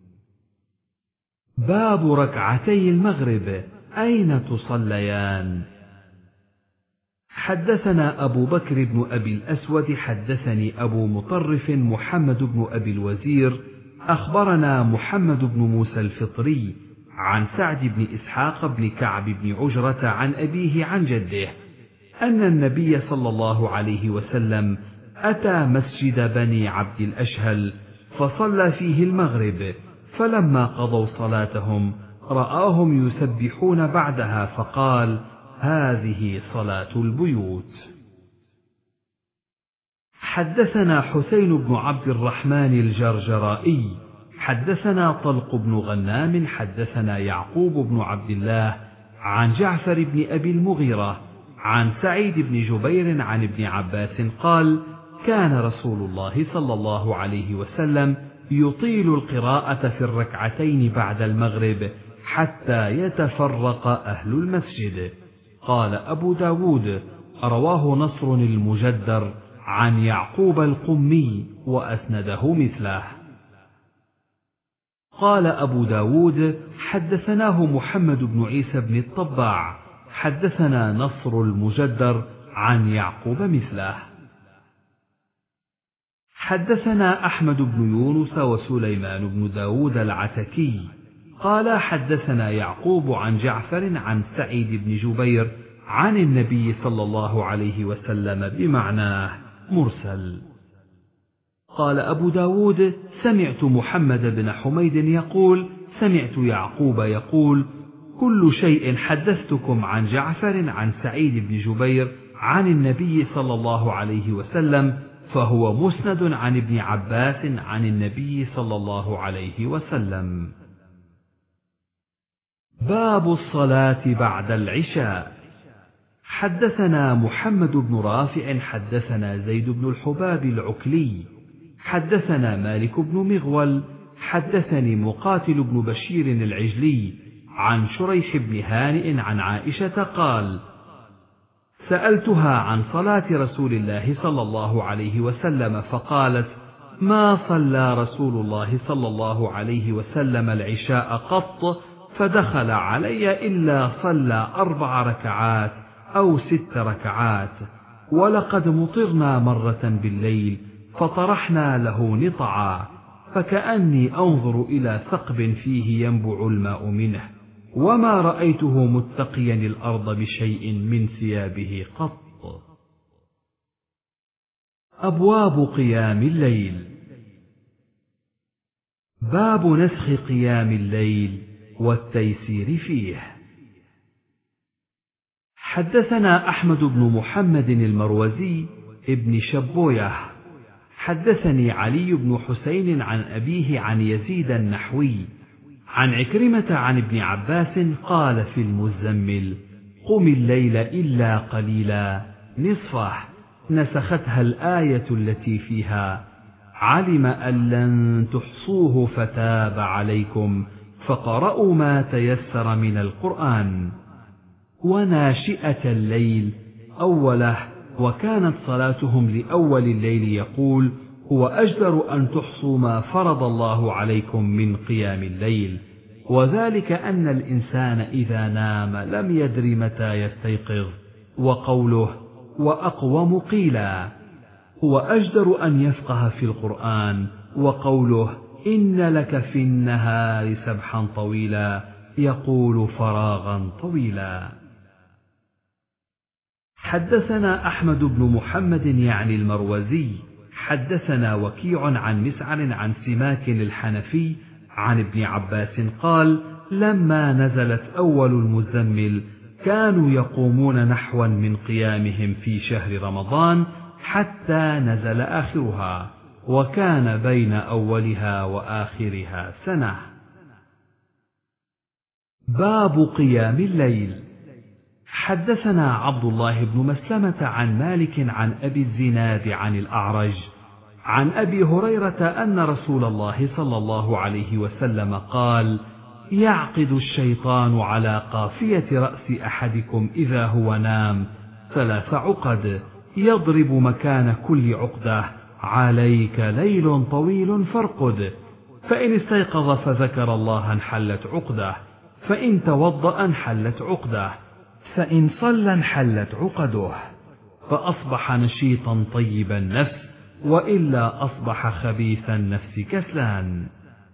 باب ركعتي المغرب، أين تصليان؟ حدثنا أبو بكر بن أبي الأسود حدثني أبو مطرف محمد بن أبي الوزير أخبرنا محمد بن موسى الفطري عن سعد بن إسحاق بن كعب بن عجرة عن أبيه عن جده أن النبي صلى الله عليه وسلم أتى مسجد بني عبد الأشهل فصلى فيه المغرب، فلما قضوا صلاتهم رآهم يسبحون بعدها، فقال: هذه صلاة البيوت. حدثنا حسين بن عبد الرحمن الجرجرائي حدثنا طلق بن غنام حدثنا يعقوب بن عبد الله عن جعفر بن أبي المغيرة عن سعيد بن جبير عن ابن عباس قال: كان رسول الله صلى الله عليه وسلم يطيل القراءة في الركعتين بعد المغرب حتى يتفرق أهل المسجد. قال أبو داود: رواه نصر المجدر عن يعقوب القمي وأسنده مثله. قال أبو داود: حدثناه محمد بن عيسى بن الطباع حدثنا نصر المجدر عن يعقوب مثله. حدثنا أحمد بن يونس وسليمان بن داود العتكي قال: حدثنا يعقوب عن جعفر عن سعيد بن جبير عن النبي صلى الله عليه وسلم بمعناه مرسل. قال أبو داود: سمعت محمد بن حميد يقول: سمعت يعقوب يقول: كل شيء حدثتكم عن جعفر عن سعيد بن جبير عن النبي صلى الله عليه وسلم فهو مسند عن ابن عباس عن النبي صلى الله عليه وسلم. باب الصلاة بعد العشاء. حدثنا محمد بن رافع حدثنا زيد بن الحباب العكلي حدثنا مالك بن مغول حدثني مقاتل بن بشير العجلي عن شريح بن هانئ عن عائشة قال: سألتها عن صلاة رسول الله صلى الله عليه وسلم فقالت: ما صلى رسول الله صلى الله عليه وسلم العشاء قط فدخل علي إلا صلى 4 ركعات أو 6 ركعات، ولقد مطرنا مرة بالليل فطرحنا له نطعا فكأني أنظر إلى ثقب فيه ينبع الماء منه، وما رأيته متقيا الأرض بشيء من ثيابه قط. أبواب قيام الليل. باب نسخ قيام الليل والتيسير فيه. حدثنا أحمد بن محمد المروزي ابن شبويه حدثني علي بن حسين عن أبيه عن يزيد النحوي عن عكرمة عن ابن عباس قال في المزمل: قم الليل إلا قليلا نصفه، نسختها الآية التي فيها: علم أن لن تحصوه فتاب عليكم فقرأوا ما تيسر من القرآن. وناشئة الليل أوله، وكانت صلاتهم لأول الليل يقول: هو أجدر أن تحصوا ما فرض الله عليكم من قيام الليل، وذلك أن الإنسان إذا نام لم يدر متى يستيقظ. وقوله: وأقوم قيلا، هو أجدر أن يفقه في القرآن. وقوله: إن لك في النهار سبحا طويلا، يقول فراغا طويلا. حدثنا أحمد بن محمد يعني المروزي حدثنا وكيع عن مسعر عن سماك الحنفي عن ابن عباس قال: لما نزلت أول المزمل كانوا يقومون نحوا من قيامهم في شهر رمضان حتى نزل آخرها، وكان بين أولها وآخرها سنة. باب قيام الليل. حدثنا عبد الله بن مسلمة عن مالك عن أبي الزناد عن الأعرج عن أبي هريرة أن رسول الله صلى الله عليه وسلم قال: يعقد الشيطان على قافية رأس أحدكم إذا هو نام 3 عقد، يضرب مكان كل عقدة: عليك ليل طويل فارقد، فإن استيقظ فذكر الله انحلت عقدة، فإن توضأ انحلت عقدة، فإن صلى انحلت عقده، فأصبح نشيطا طيب النفس، وإلا أصبح خبيث النفس كسلان.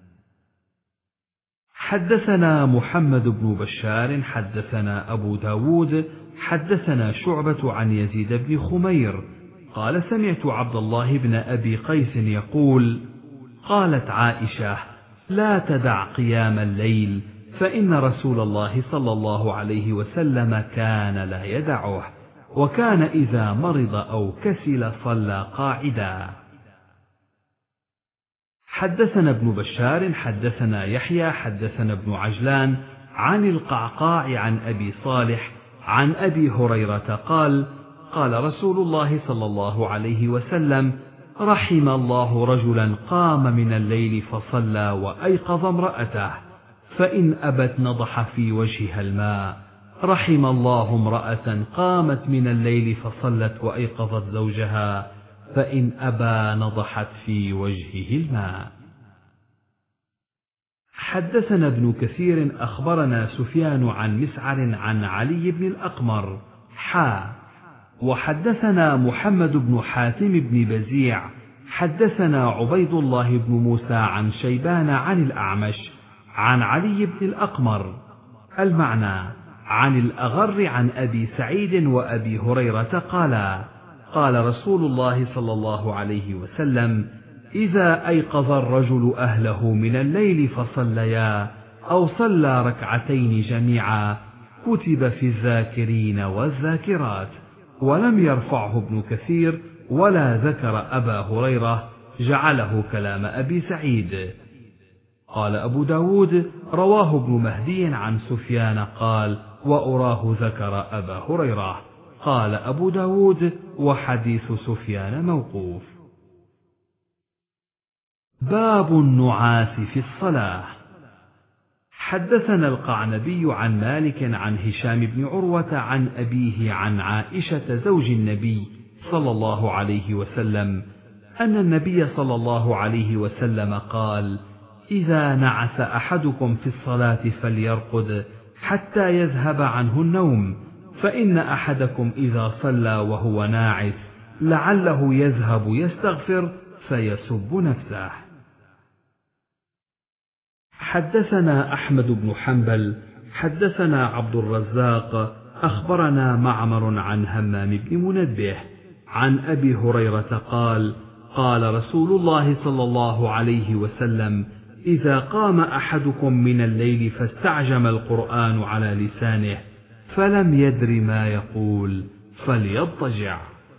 حدثنا محمد بن بشار حدثنا أبو داود حدثنا شعبة عن يزيد بن خمير قال: سمعت عبد الله بن أبي قيس يقول: قالت عائشة: لا تدع قيام الليل، فإن رسول الله صلى الله عليه وسلم كان لا يدعه، وكان إذا مرض أو كسل صلى قاعدا. حدثنا ابن بشار حدثنا يحيى حدثنا ابن عجلان عن القعقاع عن أبي صالح عن أبي هريرة قال: قال رسول الله صلى الله عليه وسلم: رحم الله رجلا قام من الليل فصلى وأيقظ امرأته، فإن أبت نضح في وجهها الماء. رحم الله امرأة قامت من الليل فصلت وأيقظت زوجها، فإن أبى نضحت في وجهه الماء. حدثنا ابن كثير أخبرنا سفيان عن مسعر عن علي بن الأقمر وحدثنا محمد بن حاتم بن بزيع حدثنا عبيد الله بن موسى عن شيبان عن الأعمش عن علي بن الأقمر المعنى عن الأغر عن أبي سعيد وأبي هريرة قالا: قال رسول الله صلى الله عليه وسلم: إذا أيقظ الرجل أهله من الليل فصليا أو صلى ركعتين جميعا كتب في الذاكرين والذاكرات. ولم يرفعه ابن كثير ولا ذكر أبا هريرة، جعله كلام أبي سعيد. قال أبو داود: رواه ابن مهدي عن سفيان قال: وأراه ذكر أبا هريرة. قال أبو داود: وحديث سفيان موقوف. باب النعاس في الصلاة. حدثنا القعنبي عن مالك عن هشام بن عروة عن أبيه عن عائشة زوج النبي صلى الله عليه وسلم أن النبي صلى الله عليه وسلم قال: إذا نعس أحدكم في الصلاة فليرقد حتى يذهب عنه النوم، فإن أحدكم إذا صلى وهو ناعس لعله يذهب يستغفر فيسب نفسه. حدثنا أحمد بن حنبل حدثنا عبد الرزاق أخبرنا معمر عن همام بن منبه عن أبي هريرة قال: قال رسول الله صلى الله عليه وسلم: إذا قام أحدكم من الليل فاستعجم القرآن على لسانه فلم يدر ما يقول فليضطجع.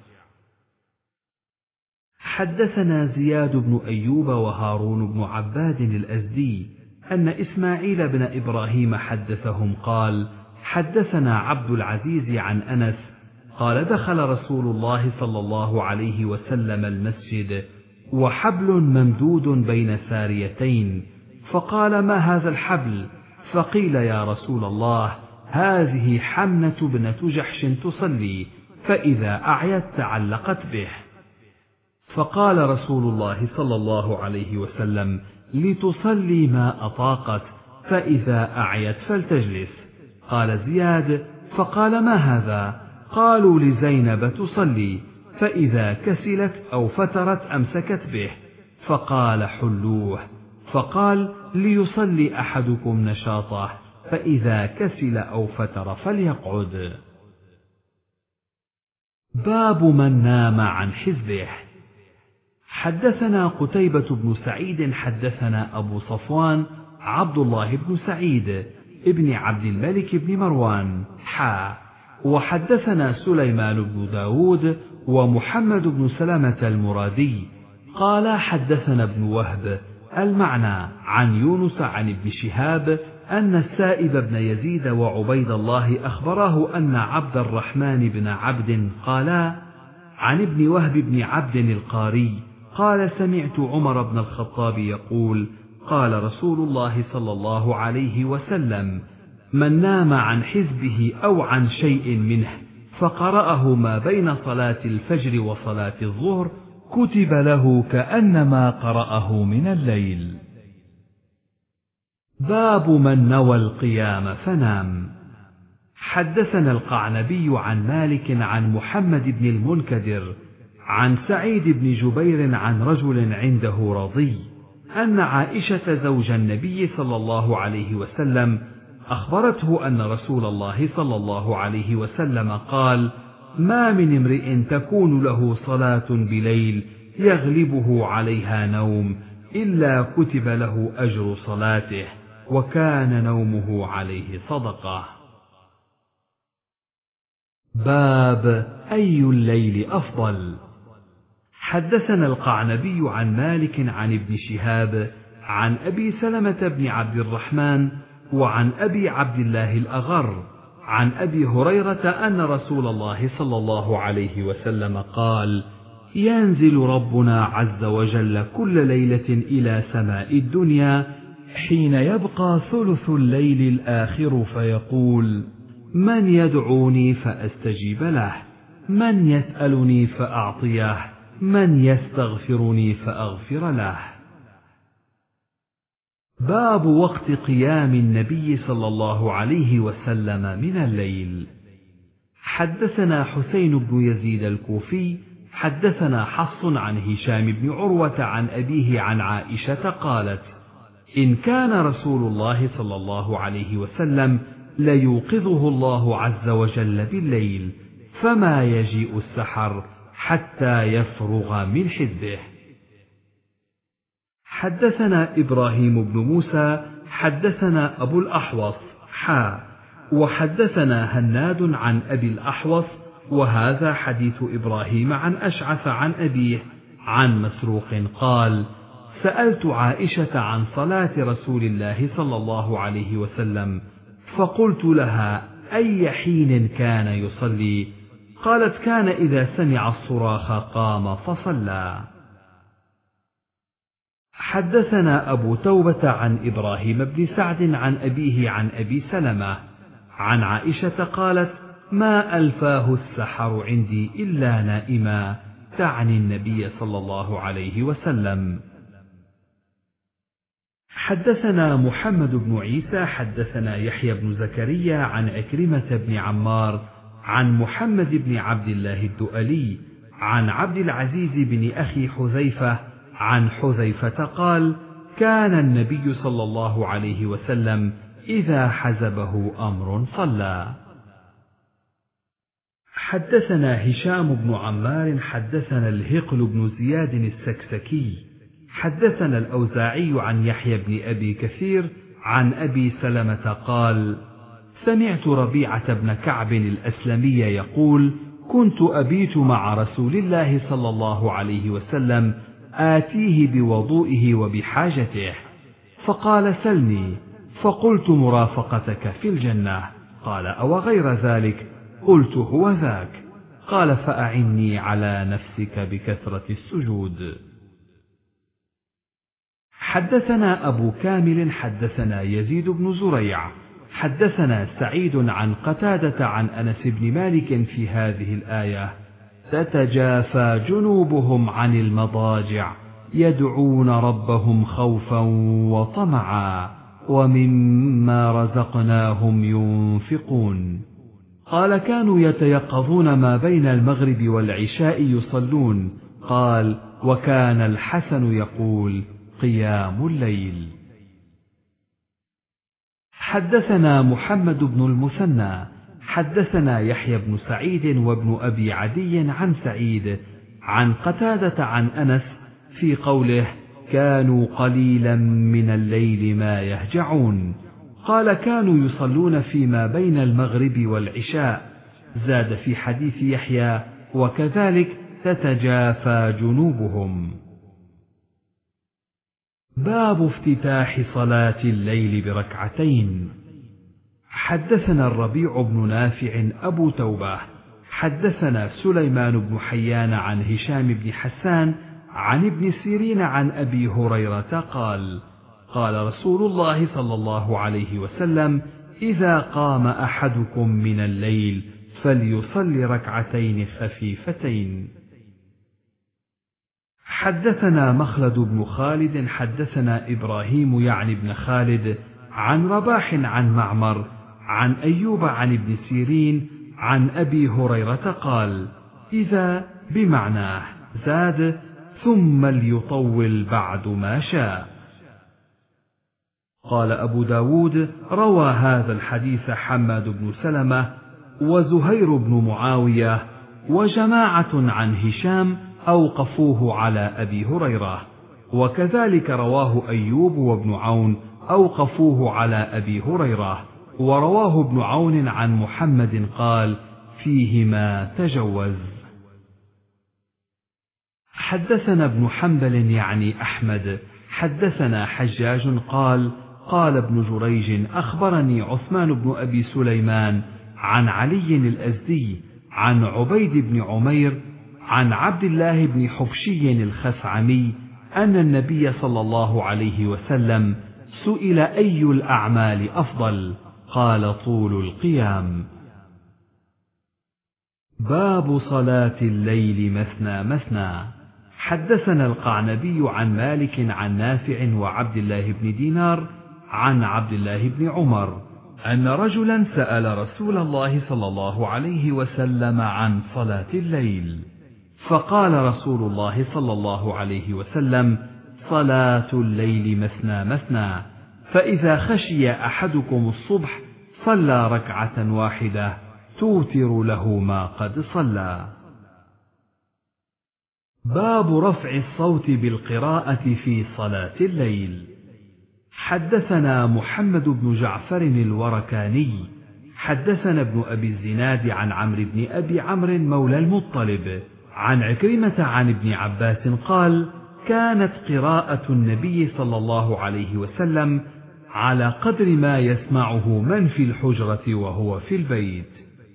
حدثنا زياد بن أيوب وهارون بن عباد الأزدي أن إسماعيل بن إبراهيم حدثهم قال: حدثنا عبد العزيز عن أنس قال: دخل رسول الله صلى الله عليه وسلم المسجد وحبل ممدود بين ساريتين، فقال: ما هذا الحبل؟ فقيل: يا رسول الله، هذه حمنة بنة جحش تصلي، فإذا أعيت تعلقت به. فقال رسول الله صلى الله عليه وسلم: لتصلي ما أطاقت، فإذا أعيت فلتجلس. قال زياد: فقال: ما هذا؟ قالوا: لزينب تصلي، فإذا كسلت أو فترت أمسكت به. فقال: حلوه. فقال: ليصلي أحدكم نشاطه، فإذا كسل أو فتر فليقعد. باب من نام عن حزبه. حدثنا قتيبة بن سعيد حدثنا أبو صفوان عبد الله بن سعيد ابن عبد الملك بن مروان وحدثنا سليمان بن داود ومحمد بن سلمة المرادي قال: حدثنا ابن وهب المعنى عن يونس عن ابن شهاب أن السائب بن يزيد وعبيد الله أخبراه أن عبد الرحمن بن عبد قالا عن ابن وهب بن عبد القاري قال: سمعت عمر بن الخطاب يقول: قال رسول الله صلى الله عليه وسلم: من نام عن حزبه أو عن شيء منه فقرأه ما بين صلاة الفجر وصلاة الظهر كتب له كأنما قرأه من الليل. باب من نوى القيام فنام. حدثنا القعنبي عن مالك عن محمد بن المنكدر عن سعيد بن جبير عن رجل عنده رضي أن عائشة زوج النبي صلى الله عليه وسلم أخبرته أن رسول الله صلى الله عليه وسلم قال: ما من امرئ تكون له صلاة بليل يغلبه عليها نوم إلا كتب له أجر صلاته، وكان نومه عليه صدقة. باب أي الليل أفضل. حدثنا القعنبي عن مالك عن ابن شهاب عن أبي سلمة بن عبد الرحمن وعن أبي عبد الله الأغر عن أبي هريرة أن رسول الله صلى الله عليه وسلم قال: ينزل ربنا عز وجل كل ليلة إلى سماء الدنيا حين يبقى ثلث الليل الآخر فيقول: من يدعوني فأستجيب له، من يسألني فأعطيه، من يستغفرني فأغفر له. باب وقت قيام النبي صلى الله عليه وسلم من الليل. حدثنا حسين بن يزيد الكوفي حدثنا حفص عن هشام بن عروة عن أبيه عن عائشة قالت: إن كان رسول الله صلى الله عليه وسلم ليوقظه الله عز وجل بالليل فما يجيء السحر حتى يفرغ من حزبه. حدثنا إبراهيم بن موسى حدثنا أبو الأحوص وحدثنا هناد عن أبي الأحوص وهذا حديث إبراهيم عن أشعث عن أبيه عن مسروق قال: سألت عائشة عن صلاة رسول الله صلى الله عليه وسلم فقلت لها: أي حين كان يصلي؟ قالت: كان إذا سمع الصراخ قام فصلى. حدثنا أبو توبة عن إبراهيم بن سعد عن أبيه عن أبي سلمة عن عائشة قالت: ما ألفاه السحر عندي إلا نائما، تعني النبي صلى الله عليه وسلم. حدثنا محمد بن عيسى حدثنا يحيى بن زكريا عن عكرمة بن عمار عن محمد بن عبد الله الدؤلي عن عبد العزيز بن أخي حذيفة عن حذيفة قال: كان النبي صلى الله عليه وسلم إذا حزبه أمر صلى. حدثنا هشام بن عمار حدثنا الهقل بن زياد السكسكي حدثنا الأوزاعي عن يحيى بن أبي كثير عن أبي سلمة قال: سمعت ربيعة بن كعب الأسلمي يقول: كنت أبيت مع رسول الله صلى الله عليه وسلم آتيه بوضوئه وبحاجته، فقال: سلني، فقلت: مرافقتك في الجنة. قال: أو غير ذلك؟ قلت: هو ذاك. قال: فأعني على نفسك بكثرة السجود. حدثنا أبو كامل حدثنا يزيد بن زريع حدثنا سعيد عن قتادة عن أنس بن مالك في هذه الآية: تتجافى جنوبهم عن المضاجع يدعون ربهم خوفا وطمعا ومما رزقناهم ينفقون. قال: كانوا يتيقظون ما بين المغرب والعشاء يصلون. قال: وكان الحسن يقول: قيام الليل. حدثنا محمد بن المثنى حدثنا يحيى بن سعيد وابن أبي عدي عن سعيد عن قتادة عن أنس في قوله: كانوا قليلا من الليل ما يهجعون. قال: كانوا يصلون فيما بين المغرب والعشاء. زاد في حديث يحيى: وكذلك تتجافى جنوبهم. باب افتتاح صلاة الليل بركعتين. حدثنا الربيع بن نافع أبو توبة حدثنا سليمان بن حيان عن هشام بن حسان عن ابن سيرين عن أبي هريرة قال: قال رسول الله صلى الله عليه وسلم: إذا قام أحدكم من الليل فليصل ركعتين خفيفتين. حدثنا مخلد بن خالد حدثنا إبراهيم يعني بن خالد عن رباح عن معمر عن أيوب عن ابن سيرين عن أبي هريرة قال: إذا بمعناه، زاد: ثم ليطول بعد ما شاء. قال أبو داود: روى هذا الحديث حماد بن سلمة وزهير بن معاوية وجماعة عن هشام أوقفوه على أبي هريرة، وكذلك رواه أيوب وابن عون أوقفوه على أبي هريرة، ورواه ابن عون عن محمد قال: فيهما تجوز. حدثنا ابن حنبل يعني أحمد حدثنا حجاج قال قال ابن جريج أخبرني عثمان بن أبي سليمان عن علي الأزدي عن عبيد بن عمير عن عبد الله بن حبشي الخثعمي أن النبي صلى الله عليه وسلم سئل أي الأعمال أفضل؟ قال طول القيام. باب صلاة الليل مثنى مثنى. حدثنا القعنبي عن مالك عن نافع وعبد الله بن دينار عن عبد الله بن عمر أن رجلا سأل رسول الله صلى الله عليه وسلم عن صلاة الليل، فقال رسول الله صلى الله عليه وسلم: صلاة الليل مثنى مثنى، فإذا خشي أحدكم الصبح صلى ركعة واحدة توتر له ما قد صلى. باب رفع الصوت بالقراءة في صلاة الليل. حدثنا محمد بن جعفر الوركاني حدثنا ابن أبي الزناد عن عمرو بن أبي عمرو مولى المطلب عن عكرمة عن ابن عباس قال: كانت قراءة النبي صلى الله عليه وسلم على قدر ما يسمعه من في الحجرة وهو في البيت.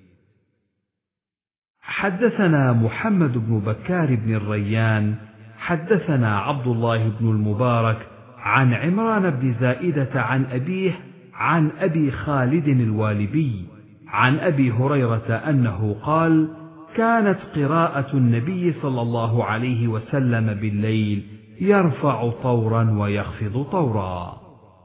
حدثنا محمد بن بكار بن الريان حدثنا عبد الله بن المبارك عن عمران بن زائدة عن أبيه عن أبي خالد الوالبي عن أبي هريرة أنه قال: كانت قراءة النبي صلى الله عليه وسلم بالليل يرفع طورا ويخفض طورا.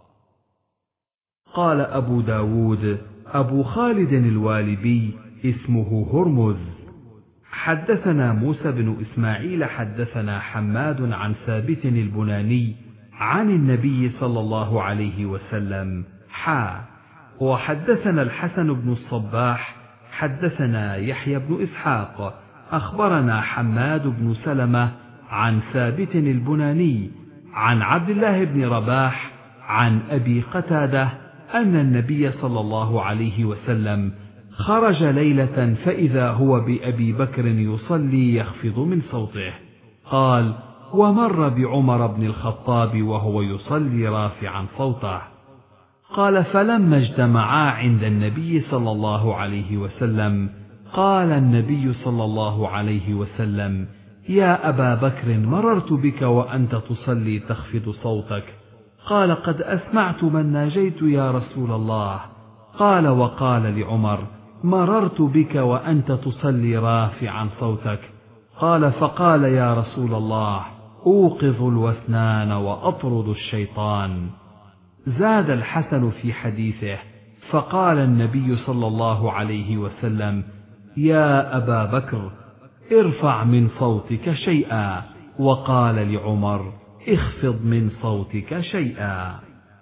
قال أبو داود: أبو خالد الوالبي اسمه هرمز. حدثنا موسى بن إسماعيل حدثنا حماد عن ثابت البناني عن النبي صلى الله عليه وسلم وحدثنا الحسن بن الصباح حدثنا يحيى بن إسحاق أخبرنا حماد بن سلمة عن ثابت البناني عن عبد الله بن رباح عن أبي قتادة أن النبي صلى الله عليه وسلم خرج ليلة فإذا هو بأبي بكر يصلي يخفض من صوته. قال: ومر بعمر بن الخطاب وهو يصلي رافعا صوته. قال: فلما اجتمعا عند النبي صلى الله عليه وسلم قال النبي صلى الله عليه وسلم: يا أبا بكر، مررت بك وأنت تصلي تخفض صوتك. قال: قد أسمعت من ناجيت يا رسول الله. قال: وقال لعمر: مررت بك وأنت تصلي رافعا صوتك. قال: فقال: يا رسول الله، أوقظ الوثنان وأطرد الشيطان. زاد الحسن في حديثه: فقال النبي صلى الله عليه وسلم: يا أبا بكر، ارفع من صوتك شيئا. وقال لعمر: اخفض من صوتك شيئا.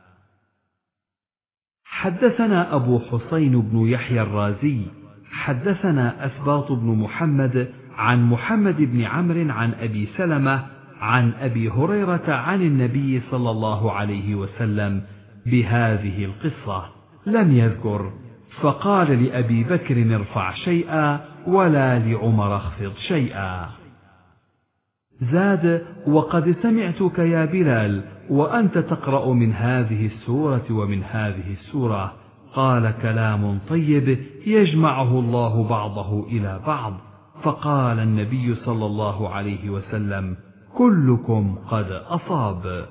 حدثنا أبو حسين بن يحيى الرازي حدثنا أسباط بن محمد عن محمد بن عمرو عن أبي سلمة عن أبي هريرة عن النبي صلى الله عليه وسلم بهذه القصة، لم يذكر فقال لأبي بكر: ارفع شيئا، ولا لعمر اخفض شيئا. زاد: وقد سمعتك يا بلال وأنت تقرأ من هذه السورة ومن هذه السورة. قال: كلام طيب يجمعه الله بعضه إلى بعض. فقال النبي صلى الله عليه وسلم: كلكم قد أصاب.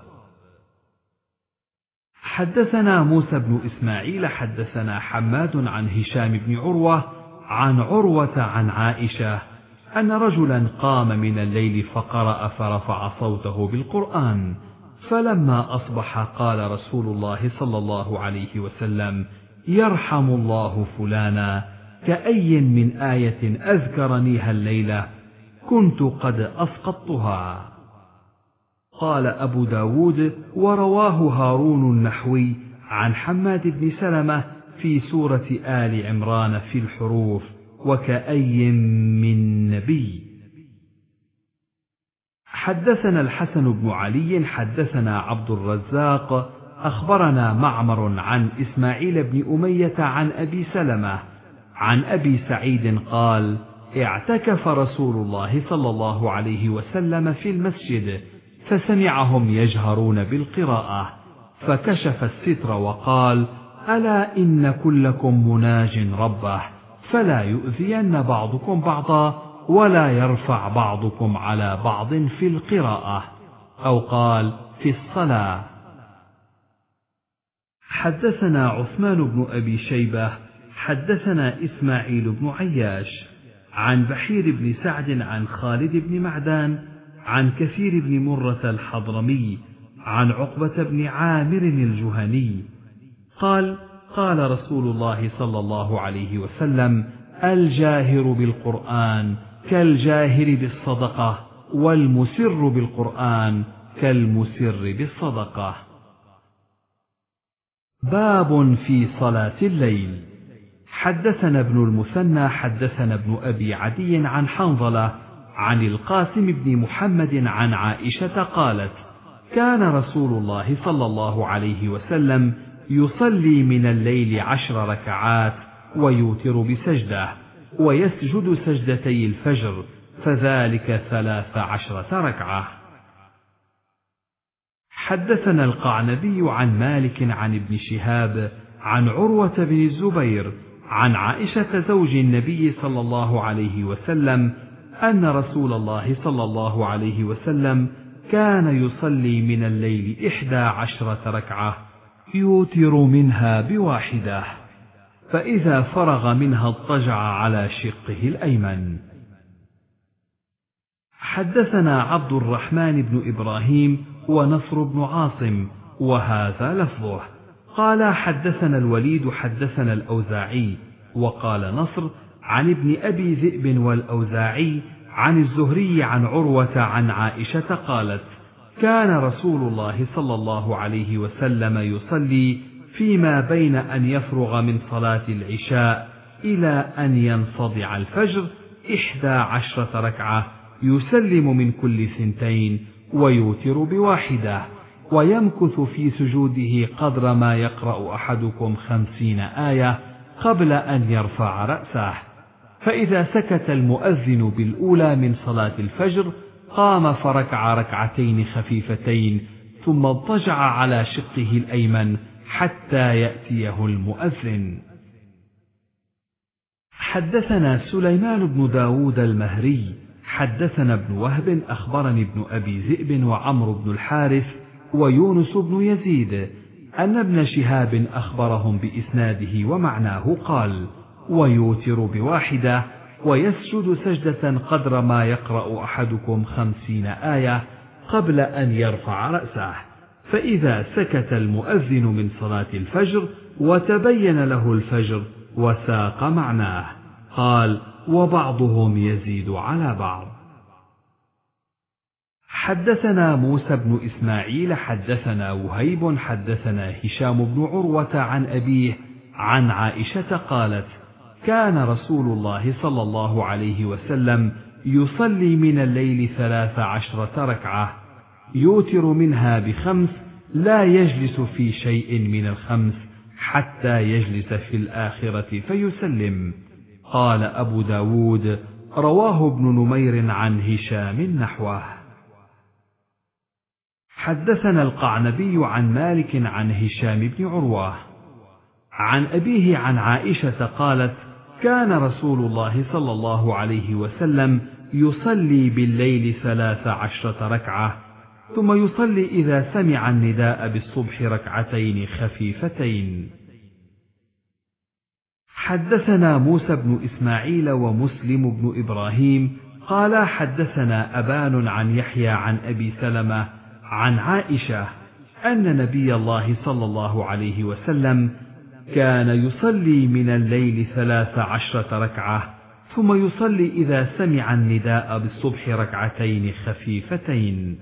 حدثنا موسى بن إسماعيل حدثنا حماد عن هشام بن عروة عن عروة عن عائشة أن رجلا قام من الليل فقرأ فرفع صوته بالقرآن، فلما أصبح قال رسول الله صلى الله عليه وسلم: يرحم الله فلانا، كأي من آية أذكرنيها الليلة كنت قد أسقطتها. قال أبو داود: ورواه هارون النحوي عن حماد بن سلمة في سورة آل عمران في الحروف: وكأي من نبي. حدثنا الحسن بن علي حدثنا عبد الرزاق أخبرنا معمر عن إسماعيل بن أمية عن أبي سلمة عن أبي سعيد قال: اعتكف رسول الله صلى الله عليه وسلم في المسجد، فسمعهم يجهرون بالقراءة، فكشف الستر وقال: ألا إن كلكم مناج ربه، فلا يؤذين بعضكم بعضا، ولا يرفع بعضكم على بعض في القراءة، أو قال في الصلاة. حدثنا عثمان بن أبي شيبة حدثنا إسماعيل بن عياش عن بحير بن سعد عن خالد بن معدان عن كثير بن مرة الحضرمي عن عقبة بن عامر الجهني قال: قال رسول الله صلى الله عليه وسلم: الجاهر بالقرآن كالجاهر بالصدقة، والمسر بالقرآن كالمسر بالصدقة. باب في صلاة الليل. حدثنا ابن المثنى حدثنا ابن أبي عدي عن حنظلة عن القاسم بن محمد عن عائشة قالت: كان رسول الله صلى الله عليه وسلم يصلي من الليل 10 ركعات ويوتر بسجدة، ويسجد سجدتي الفجر، فذلك 13 ركعة. حدثنا القعنبي عن مالك عن ابن شهاب عن عروة بن الزبير عن عائشة زوج النبي صلى الله عليه وسلم أن رسول الله صلى الله عليه وسلم كان يصلي من الليل 11 ركعة يوتر منها بواحدة، فإذا فرغ منها اضطجع على شقه الأيمن. حدثنا عبد الرحمن بن إبراهيم ونصر بن عاصم وهذا لفظه قال: حدثنا الوليد حدثنا الأوزاعي، وقال نصر عن ابن أبي ذئب والأوزاعي عن الزهري عن عروة عن عائشة قالت: كان رسول الله صلى الله عليه وسلم يصلي فيما بين أن يفرغ من صلاة العشاء إلى أن ينصدع الفجر 11 ركعة، يسلم من كل 2 ويوتر بواحدة، ويمكث في سجوده قدر ما يقرأ أحدكم 50 آية قبل أن يرفع رأسه، فإذا سكت المؤذن بالأولى من صلاة الفجر قام فركع 2 ركعتين خفيفتين، ثم اضطجع على شقه الأيمن حتى يأتيه المؤذن. حدثنا سليمان بن داود المهري حدثنا ابن وهب أخبرني ابن أبي ذئب وعمرو بن الحارث ويونس بن يزيد أن ابن شهاب أخبرهم بإسناده ومعناه قال: ويوتر بواحدة، ويسجد سجدة قدر ما يقرأ أحدكم 50 آية قبل أن يرفع رأسه، فإذا سكت المؤذن من صلاة الفجر وتبين له الفجر وساق معناه. قال: وبعضهم يزيد على بعض. حدثنا موسى بن إسماعيل حدثنا وهيب حدثنا هشام بن عروة عن أبيه عن عائشة قالت: كان رسول الله صلى الله عليه وسلم يصلي من الليل 13 ركعة يوتر منها ب5، لا يجلس في شيء من ال5 حتى يجلس في الآخرة فيسلم. قال أبو داود: رواه ابن نمير عن هشام نحوه. حدثنا القعنبي عن مالك عن هشام بن عروة عن أبيه عن عائشة قالت: كان رسول الله صلى الله عليه وسلم يصلي بالليل 13 ركعة، ثم يصلي إذا سمع النداء بالصبح 2 ركعتين خفيفتين. حدثنا موسى بن إسماعيل ومسلم بن إبراهيم قال: حدثنا أبان عن يحيى عن أبي سلمة عن عائشة أن نبي الله صلى الله عليه وسلم كان يصلي من الليل 13 ركعة، ثم يصلي إذا سمع النداء بالصبح 2 ركعتين خفيفتين.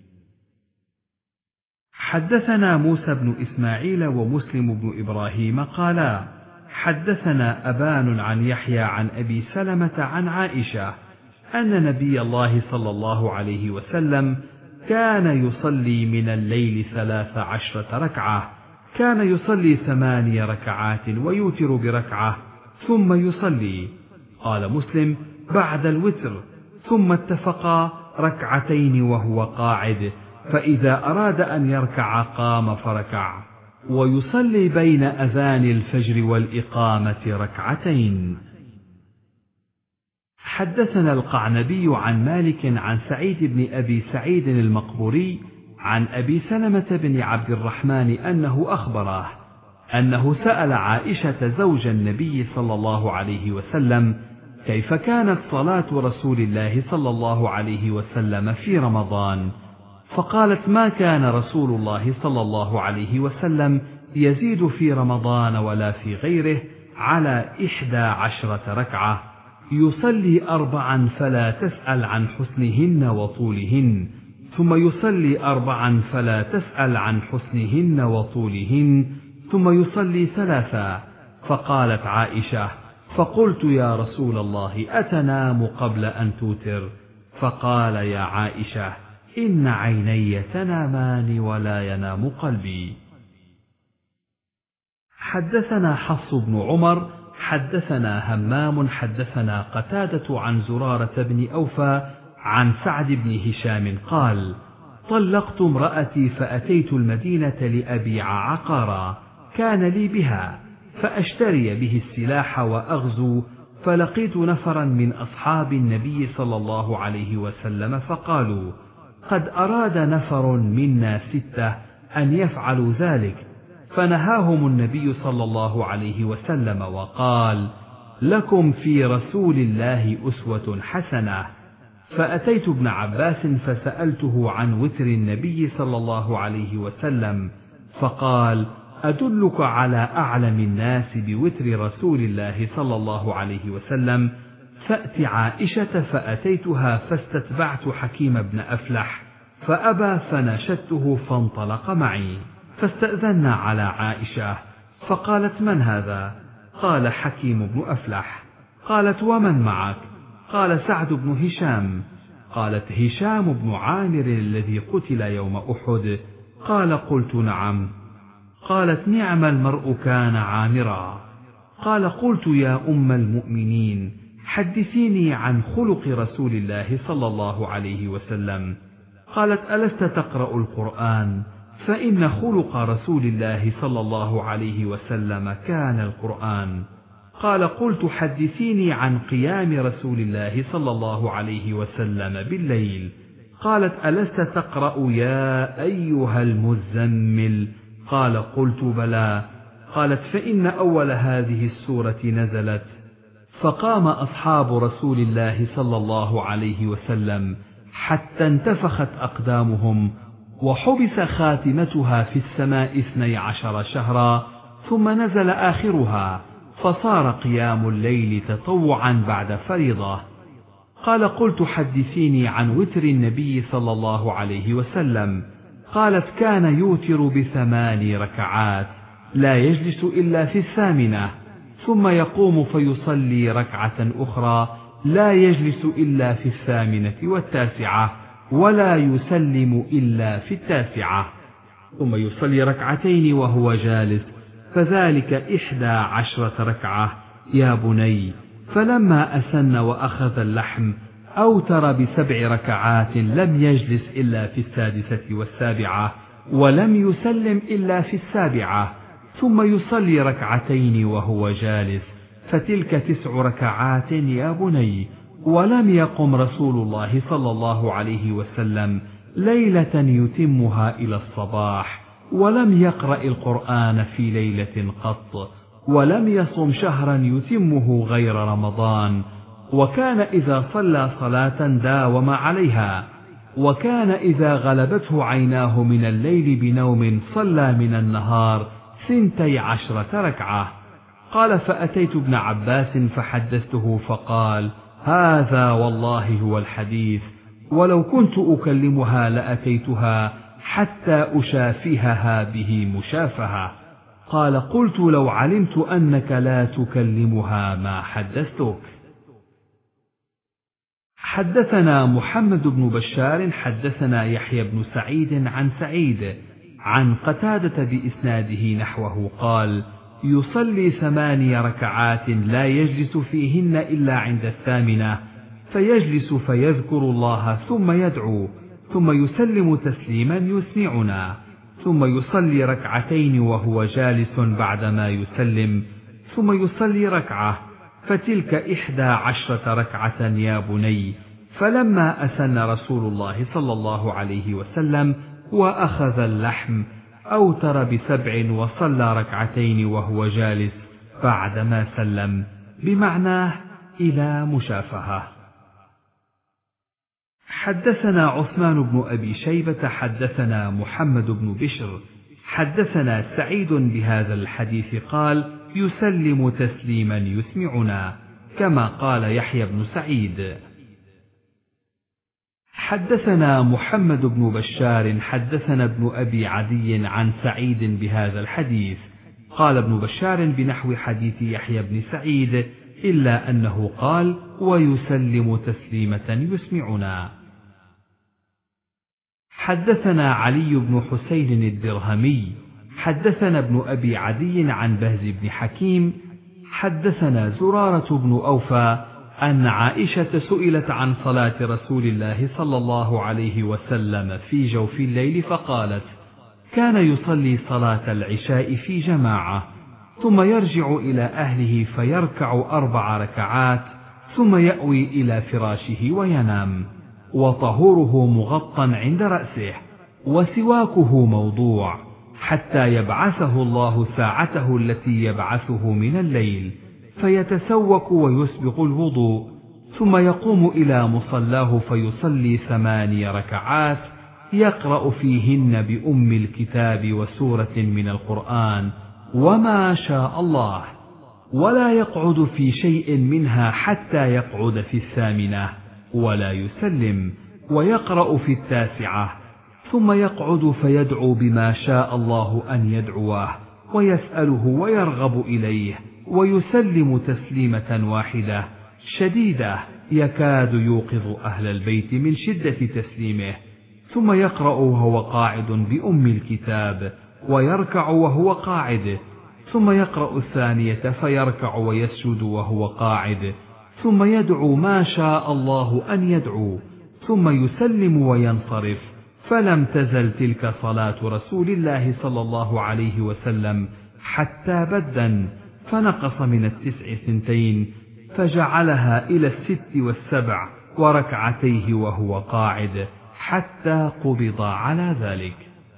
حدثنا موسى بن إسماعيل ومسلم بن إبراهيم قالا: حدثنا أبان عن يحيى عن أبي سلمة عن عائشة أن نبي الله صلى الله عليه وسلم كان يصلي من الليل 13 ركعة، كان يصلي 8 ركعات ويوتر بركعة ثم يصلي. قال مسلم: بعد الوتر، ثم اتفقا ركعتين وهو قاعد، فإذا أراد أن يركع قام فركع، ويصلي بين أذان الفجر والإقامة ركعتين. حدثنا القعنبي عن مالك عن سعيد بن أبي سعيد المقبوري عن أبي سلمة بن عبد الرحمن أنه أخبره أنه سأل عائشة زوج النبي صلى الله عليه وسلم كيف كانت صلاة رسول الله صلى الله عليه وسلم في رمضان، فقالت: ما كان رسول الله صلى الله عليه وسلم يزيد في رمضان ولا في غيره على 11 ركعة، يصلي 4 فلا تسأل عن حسنهن وطولهن، ثم يصلي 4 فلا تسأل عن حسنهن وطولهن، ثم يصلي 3. فقالت عائشة: فقلت يا رسول الله أتنام قبل أن توتر؟ فقال: يا عائشة إن عيني تنامان ولا ينام قلبي. حدثنا حفص بن عمر حدثنا همام حدثنا قتادة عن زرارة بن أوفى عن سعد بن هشام قال: طلقت امرأتي فأتيت المدينة لأبيع عقارا كان لي بها، فأشتري به السلاح وأغزو، فلقيت نفرا من أصحاب النبي صلى الله عليه وسلم فقالوا: قد أراد نفر منا 6 أن يفعلوا ذلك، فنهاهم النبي صلى الله عليه وسلم وقال: لكم في رسول الله أسوة حسنة. فأتيت ابن عباس فسألته عن وتر النبي صلى الله عليه وسلم، فقال: أدلك على أعلم الناس بوتر رسول الله صلى الله عليه وسلم، فأت عائشة. فأتيتها فاستتبعت حكيم بن أفلح فأبى، فناشدته فانطلق معي، فاستأذنا على عائشة، فقالت: من هذا؟ قال: حكيم بن أفلح. قالت: ومن معك؟ قال: سعد بن هشام. قالت: هشام بن عامر الذي قتل يوم أحد؟ قال: قلت: نعم. قالت: نعم المرء كان عامرا. قال: قلت: يا أم المؤمنين حدثيني عن خلق رسول الله صلى الله عليه وسلم. قالت: ألست تقرأ القرآن؟ فإن خلق رسول الله صلى الله عليه وسلم كان القرآن. قال: قلت: حدثيني عن قيام رسول الله صلى الله عليه وسلم بالليل. قالت: ألست تقرأ يا أيها المزمل؟ قال: قلت: بلى. قالت: فإن أول هذه السورة نزلت: فقام أصحاب رسول الله صلى الله عليه وسلم حتى انتفخت أقدامهم، وحبس خاتمتها في السماء 12 شهرا، ثم نزل آخرها، فصار قيام الليل تطوعا بعد فريضة. قال: قلت: حدثيني عن وتر النبي صلى الله عليه وسلم. قالت: كان يوتر ب8 ركعات، لا يجلس إلا في 8، ثم يقوم فيصلي ركعة أخرى، لا يجلس إلا في 8 و9، ولا يسلم إلا في 9، ثم يصلي ركعتين وهو جالس، فذلك 11 ركعة يا بني. فلما أسن وأخذ اللحم أوتر ب7 ركعات، لم يجلس إلا في 6 و7، ولم يسلم إلا في 7، ثم يصلي ركعتين وهو جالس، فتلك 9 ركعات يا بني. ولم يقم رسول الله صلى الله عليه وسلم ليلة يتمها إلى الصباح، ولم يقرأ القرآن في ليلة قط، ولم يصم شهرا يتمه غير رمضان. وكان إذا صلى صلاة داوم عليها، وكان إذا غلبته عيناه من الليل بنوم صلى من النهار 12 ركعة. قال: فأتيت ابن عباس فحدثته، فقال: هذا والله هو الحديث، ولو كنت أكلمها لأتيتها حتى أشافهها به مشافهة. قال: قلت: لو علمت أنك لا تكلمها ما حدثتك. حدثنا محمد بن بشار حدثنا يحيى بن سعيد عن سعيد عن قتادة بإسناده نحوه قال: يصلي 8 ركعات لا يجلس فيهن إلا عند 8، فيجلس فيذكر الله ثم يدعو، ثم يسلم تسليما يسمعنا، ثم يصلي ركعتين وهو جالس بعدما يسلم، ثم يصلي ركعة، فتلك 11 ركعة يا بني. فلما أسن رسول الله صلى الله عليه وسلم وأخذ اللحم أوتر ب7 وصلى ركعتين وهو جالس بعدما سلم، بمعناه إلى مشافهة. حدثنا عثمان بن أبي شيبة حدثنا محمد بن بشر حدثنا سعيد بهذا الحديث قال يسلم تسليما يسمعنا، كما قال يحيى بن سعيد. حدثنا محمد بن بشار حدثنا ابن أبي عدي عن سعيد بهذا الحديث، قال ابن بشار بنحو حديث يحيى بن سعيد، إلا أنه قال ويسلم تسليمة يسمعنا. حدثنا علي بن حسين الدرهمي حدثنا ابن أبي عدي عن بهز بن حكيم حدثنا زرارة بن أوفى أن عائشة سئلت عن صلاة رسول الله صلى الله عليه وسلم في جوف الليل فقالت: كان يصلي صلاة العشاء في جماعة، ثم يرجع إلى أهله فيركع 4 ركعات، ثم يأوي إلى فراشه وينام، وطهوره مغطى عند رأسه، وسواكه موضوع، حتى يبعثه الله ساعته التي يبعثه من الليل، فيتسوك ويسبغ الوضوء، ثم يقوم إلى مصلاه فيصلي 8 ركعات يقرأ فيهن بأم الكتاب وسورة من القرآن وما شاء الله، ولا يقعد في شيء منها حتى يقعد في 8 ولا يسلم، ويقرأ في 9، ثم يقعد فيدعو بما شاء الله أن يدعوه، ويسأله ويرغب إليه، ويسلم تسليمة واحدة شديدة يكاد يوقظ أهل البيت من شدة تسليمه، ثم يقرأ وهو قاعد بأم الكتاب، ويركع وهو قاعد، ثم يقرأ 2 فيركع ويسجد وهو قاعد، ثم يدعو ما شاء الله أن يدعو، ثم يسلم وينصرف. فلم تزل تلك صلاة رسول الله صلى الله عليه وسلم حتى بدًا، فنقص من 9 2، فجعلها إلى 6 و7 وركعتيه وهو قاعد، حتى قبض على ذلك.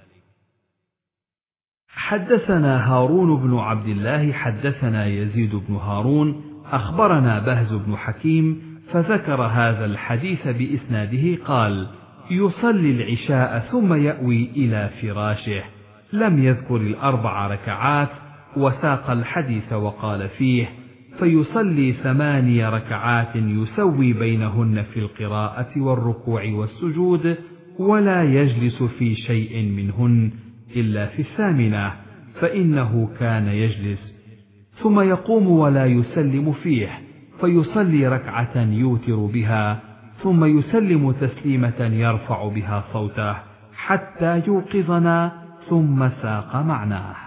حدثنا هارون بن عبد الله حدثنا يزيد بن هارون أخبرنا بهز بن حكيم، فذكر هذا الحديث بإسناده قال: يصلي العشاء ثم يأوي إلى فراشه، لم يذكر 4 ركعات، وساق الحديث وقال فيه: فيصلي 8 ركعات يسوي بينهن في القراءة والركوع والسجود، ولا يجلس في شيء منهن إلا في 8، فإنه كان يجلس، ثم يقوم ولا يسلم فيه، فيصلي ركعة يوتر بها، ثم يسلم تسليمة يرفع بها صوته حتى يوقظنا، ثم ساق معناه.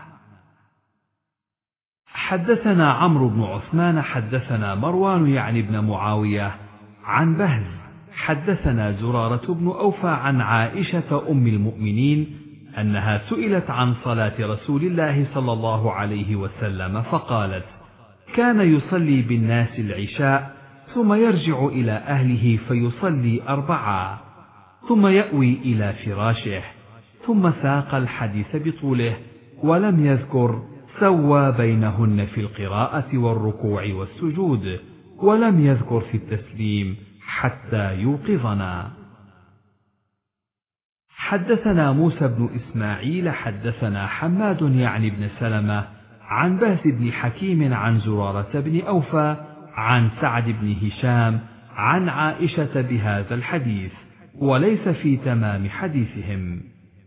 حدثنا عمرو بن عثمان حدثنا مروان يعني بن معاوية عن بهز حدثنا زرارة بن أوفى عن عائشة أم المؤمنين أنها سئلت عن صلاة رسول الله صلى الله عليه وسلم فقالت: كان يصلي بالناس العشاء، ثم يرجع إلى أهله فيصلي 4، ثم يأوي إلى فراشه، ثم ساق الحديث بطوله، ولم يذكر سوى بينهن في القراءة والركوع والسجود، ولم يذكر في التسليم حتى يوقظنا. حدثنا موسى بن إسماعيل حدثنا حماد يعني بن سلمة عن بهز بن حكيم عن زرارة بن أوفى عن سعد بن هشام عن عائشة بهذا الحديث، وليس في تمام حديثهم.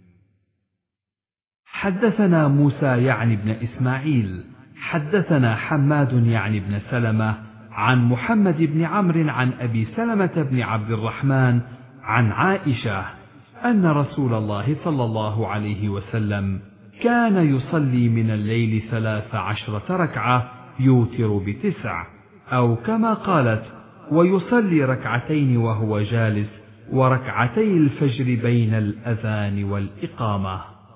حدثنا موسى يعني بن إسماعيل حدثنا حماد يعني بن سلمة عن محمد بن عمرو عن أبي سلمة بن عبد الرحمن عن عائشة أن رسول الله صلى الله عليه وسلم كان يصلي من الليل 13 ركعة يوتر ب9، أو كما قالت: ويصلي ركعتين وهو جالس، وركعتي الفجر بين الأذان والإقامة.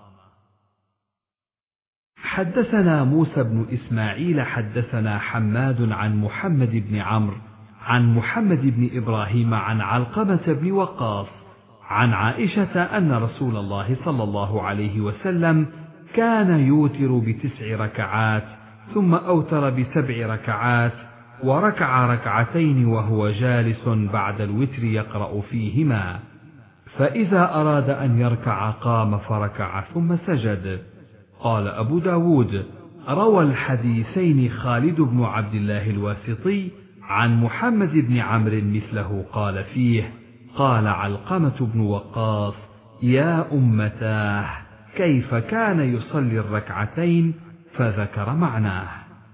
حدثنا موسى بن إسماعيل حدثنا حماد عن محمد بن عمرو عن محمد بن إبراهيم عن علقمة بن وقاص عن عائشة أن رسول الله صلى الله عليه وسلم كان يوتر ب9 ركعات ثم أوتر ب7 ركعات، وركع ركعتين وهو جالس بعد الوتر يقرأ فيهما، فإذا أراد أن يركع قام فركع ثم سجد. قال أبو داود: روى الحديثين خالد بن عبد الله الواسطي عن محمد بن عمرو مثله قال فيه: قال علقمة بن وقاص: يا أمتاه كيف كان يصلي الركعتين، فذكر معناه.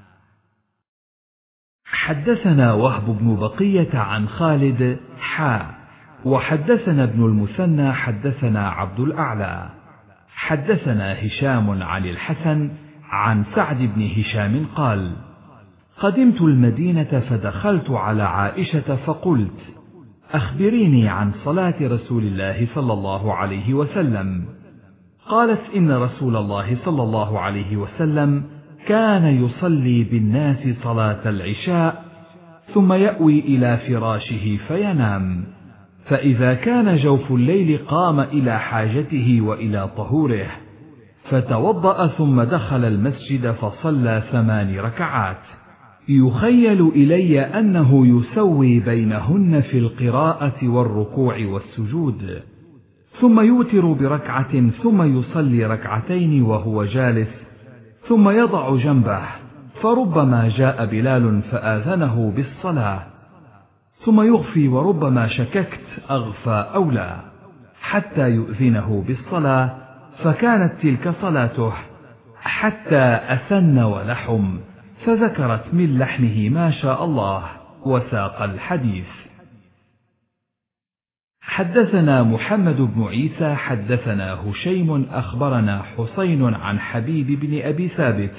حدثنا وهب بن بقية عن خالد وحدثنا ابن المثنى حدثنا عبد الأعلى حدثنا هشام عن الحسن عن سعد بن هشام قال: قدمت المدينة فدخلت على عائشة فقلت: أخبريني عن صلاة رسول الله صلى الله عليه وسلم. قالت: إن رسول الله صلى الله عليه وسلم كان يصلي بالناس صلاة العشاء ثم يأوي إلى فراشه فينام، فإذا كان جوف الليل قام إلى حاجته وإلى طهوره، فتوضأ ثم دخل المسجد فصلى 8 ركعات، يخيل إلي أنه يسوي بينهن في القراءة والركوع والسجود، ثم يوتر بركعة ثم يصلي ركعتين وهو جالس، ثم يضع جنبه، فربما جاء بلال فآذنه بالصلاة، ثم يغفي وربما شككت أغفى أو لا، حتى يؤذنه بالصلاة، فكانت تلك صلاته، حتى أسن ولحم، فذكرت من لحمه ما شاء الله، وساق الحديث. حدثنا محمد بن عيسى حدثنا هشيم أخبرنا حسين عن حبيب بن أبي ثابت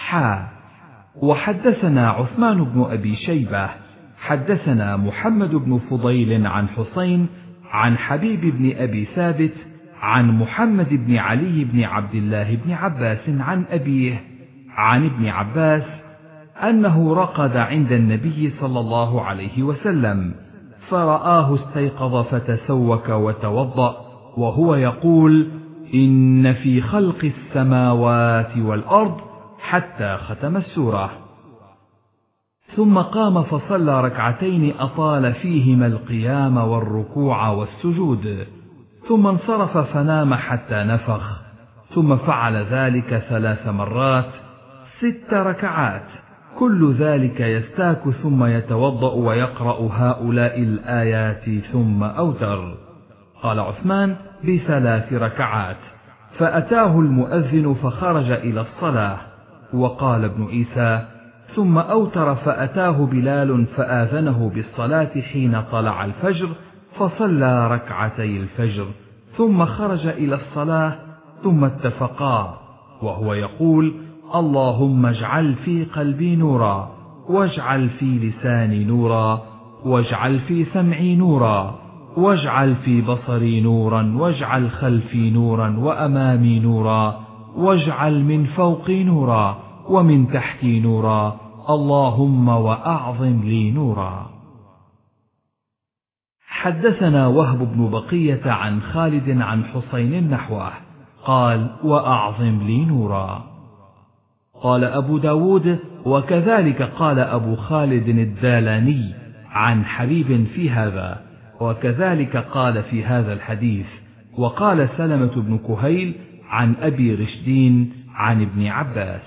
وحدثنا عثمان بن أبي شيبة حدثنا محمد بن فضيل عن حسين عن حبيب بن أبي ثابت عن محمد بن علي بن عبد الله بن عباس عن أبيه عن ابن عباس أنه رقد عند النبي صلى الله عليه وسلم، فرآه استيقظ فتسوك وتوضأ وهو يقول: إن في خلق السماوات والأرض، حتى ختم السورة، ثم قام فصلى ركعتين أطال فيهما القيام والركوع والسجود، ثم انصرف فنام حتى نفخ، ثم فعل ذلك 3 مرات 6 ركعات، كل ذلك يستاك ثم يتوضأ ويقرأ هؤلاء الآيات ثم أوتر. قال عثمان: ب3 ركعات، فأتاه المؤذن فخرج إلى الصلاة. وقال ابن عيسى: ثم أوتر فأتاه بلال فآذنه بالصلاة حين طلع الفجر، فصلى ركعتي الفجر ثم خرج إلى الصلاة، ثم اتفقا وهو يقول: اللهم اجعل في قلبي نورا، واجعل في لساني نورا، واجعل في سمعي نورا، واجعل في بصري نورا، واجعل خلفي نورا وأمامي نورا، واجعل من فوقي نورا ومن تحتي نورا، اللهم وأعظم لي نورا. حدثنا وهب بن بقية عن خالد عن حسين نحوه قال: وأعظم لي نورا. قال أبو داود: وكذلك قال أبو خالد الدالاني عن حبيب في هذا، وكذلك قال في هذا الحديث. وقال سلمة بن كهيل عن أبي رشدين عن ابن عباس.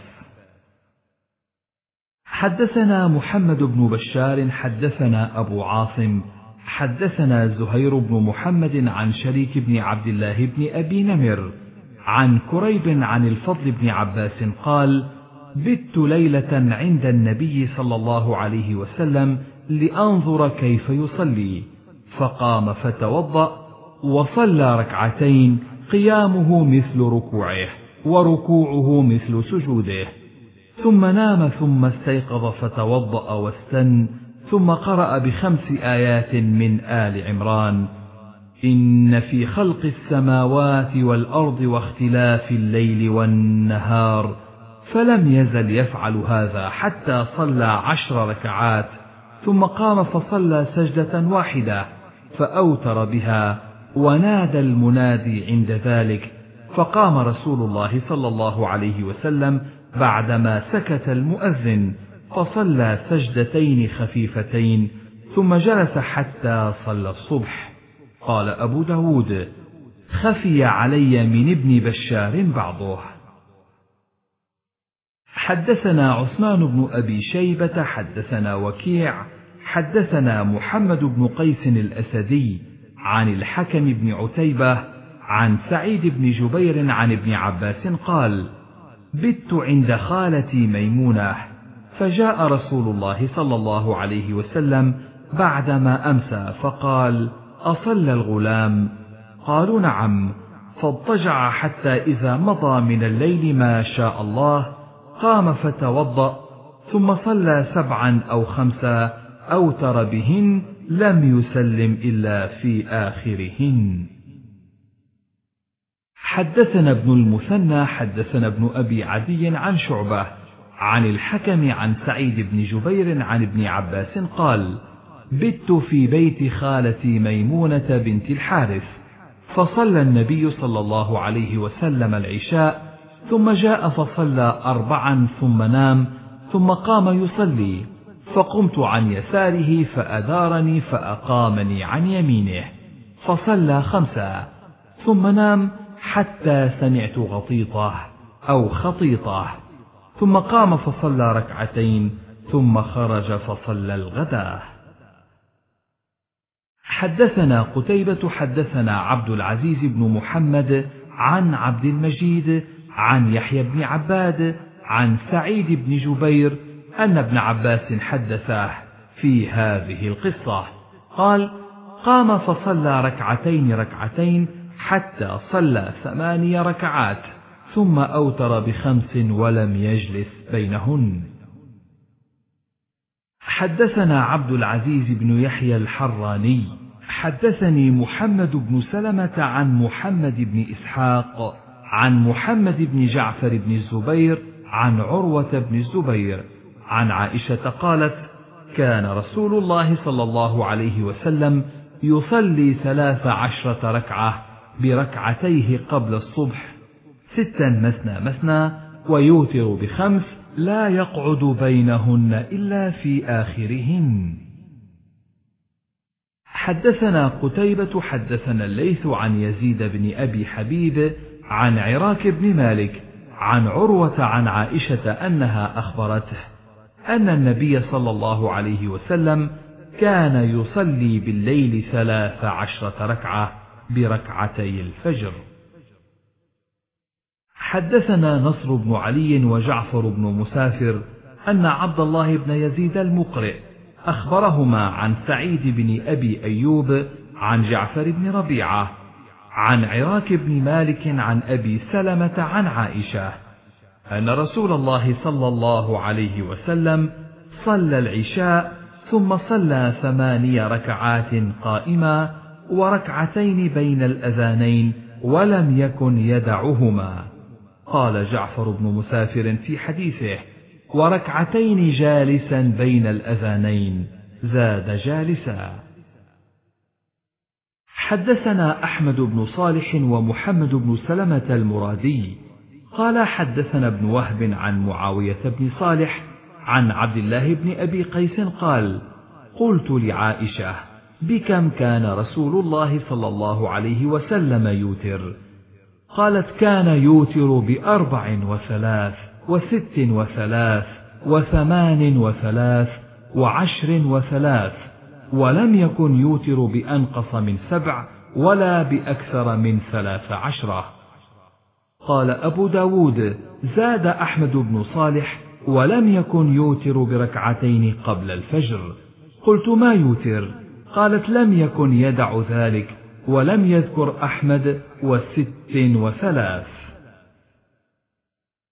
حدثنا محمد بن بشار حدثنا أبو عاصم حدثنا زهير بن محمد عن شريك بن عبد الله بن أبي نمر عن كريب عن الفضل بن عباس قال: بت ليلة عند النبي صلى الله عليه وسلم لأنظر كيف يصلي، فقام فتوضأ وصلى ركعتين، قيامه مثل ركوعه وركوعه مثل سجوده، ثم نام ثم استيقظ فتوضأ واستن، ثم قرأ ب5 آيات من آل عمران: إن في خلق السماوات والأرض واختلاف الليل والنهار، فلم يزل يفعل هذا حتى صلى 10 ركعات، ثم قام فصلى سجدة واحدة فأوتر بها، ونادى المنادي عند ذلك، فقام رسول الله صلى الله عليه وسلم بعدما سكت المؤذن فصلى سجدتين خفيفتين، ثم جلس حتى صلى الصبح. قال أبو داود: خفي علي من ابن بشار بعضه. حدثنا عثمان بن أبي شيبة حدثنا وكيع حدثنا محمد بن قيس الأسدي عن الحكم بن عتيبة عن سعيد بن جبير عن ابن عباس قال: بت عند خالتي ميمونة، فجاء رسول الله صلى الله عليه وسلم بعدما أمسى فقال: أصلى الغلام؟ قالوا: نعم. فاضطجع حتى إذا مضى من الليل ما شاء الله قام فتوضأ، ثم صلى 7 أو 5 أوتر بهن، لم يسلم إلا في آخرهن. حدثنا ابن المثنى حدثنا ابن أبي عدي عن شعبة عن الحكم عن سعيد بن جبير عن ابن عباس قال: بت في بيت خالتي ميمونة بنت الحارث، فصلى النبي صلى الله عليه وسلم العشاء، ثم جاء فصلى 4 ثم نام، ثم قام يصلي، فقمت عن يساره فأدارني فأقامني عن يمينه، فصلى 5 ثم نام حتى سمعت غطيطة أو خطيطة، ثم قام فصلى 2 ثم خرج فصلى الغداء. حدثنا قتيبة حدثنا عبد العزيز بن محمد عن عبد المجيد عن يحيى بن عباد عن سعيد بن جبير أن ابن عباس حدثه في هذه القصة قال: قام فصلى 2 حتى صلى 8 ركعات، ثم أوتر ب5 ولم يجلس بينهن. حدثنا عبد العزيز بن يحيى الحراني حدثني محمد بن سلمة عن محمد بن إسحاق عن محمد بن جعفر بن الزبير عن عروة بن الزبير عن عائشة قالت: كان رسول الله صلى الله عليه وسلم يصلي 13 ركعة بركعتيه قبل الصبح، 6 مثنى مثنى، ويوتر ب5 لا يقعد بينهن إلا في آخرهن. حدثنا قتيبة حدثنا الليث عن يزيد بن أبي حبيب عن عراك بن مالك عن عروة عن عائشة أنها أخبرته أن النبي صلى الله عليه وسلم كان يصلي بالليل 13 ركعة بركعتي الفجر. حدثنا نصر بن علي وجعفر بن مسافر أن عبد الله بن يزيد المقرئ أخبرهما عن سعيد بن أبي أيوب عن جعفر بن ربيعة عن عراك بن مالك عن أبي سلمة عن عائشة أن رسول الله صلى الله عليه وسلم صلى العشاء ثم صلى 8 ركعات قائما وركعتين بين الأذانين ولم يكن يدعهما. قال جعفر بن مسافر في حديثه: وركعتين جالسا بين الأذانين، زاد جالسا. حدثنا أحمد بن صالح ومحمد بن سلمة المرادي قال حدثنا ابن وهب عن معاوية بن صالح عن عبد الله بن أبي قيس قال: قلت لعائشة: بكم كان رسول الله صلى الله عليه وسلم يوتر؟ قالت: كان يوتر ب4 و3 و6 و3 و8 و3 و10 و3، ولم يكن يوتر بأنقص من 7 ولا بأكثر من 13. قال أبو داود: زاد أحمد بن صالح: ولم يكن يوتر بركعتين قبل الفجر. قلت: ما يوتر؟ قالت: لم يكن يدع ذلك، ولم يذكر أحمد 6 و3.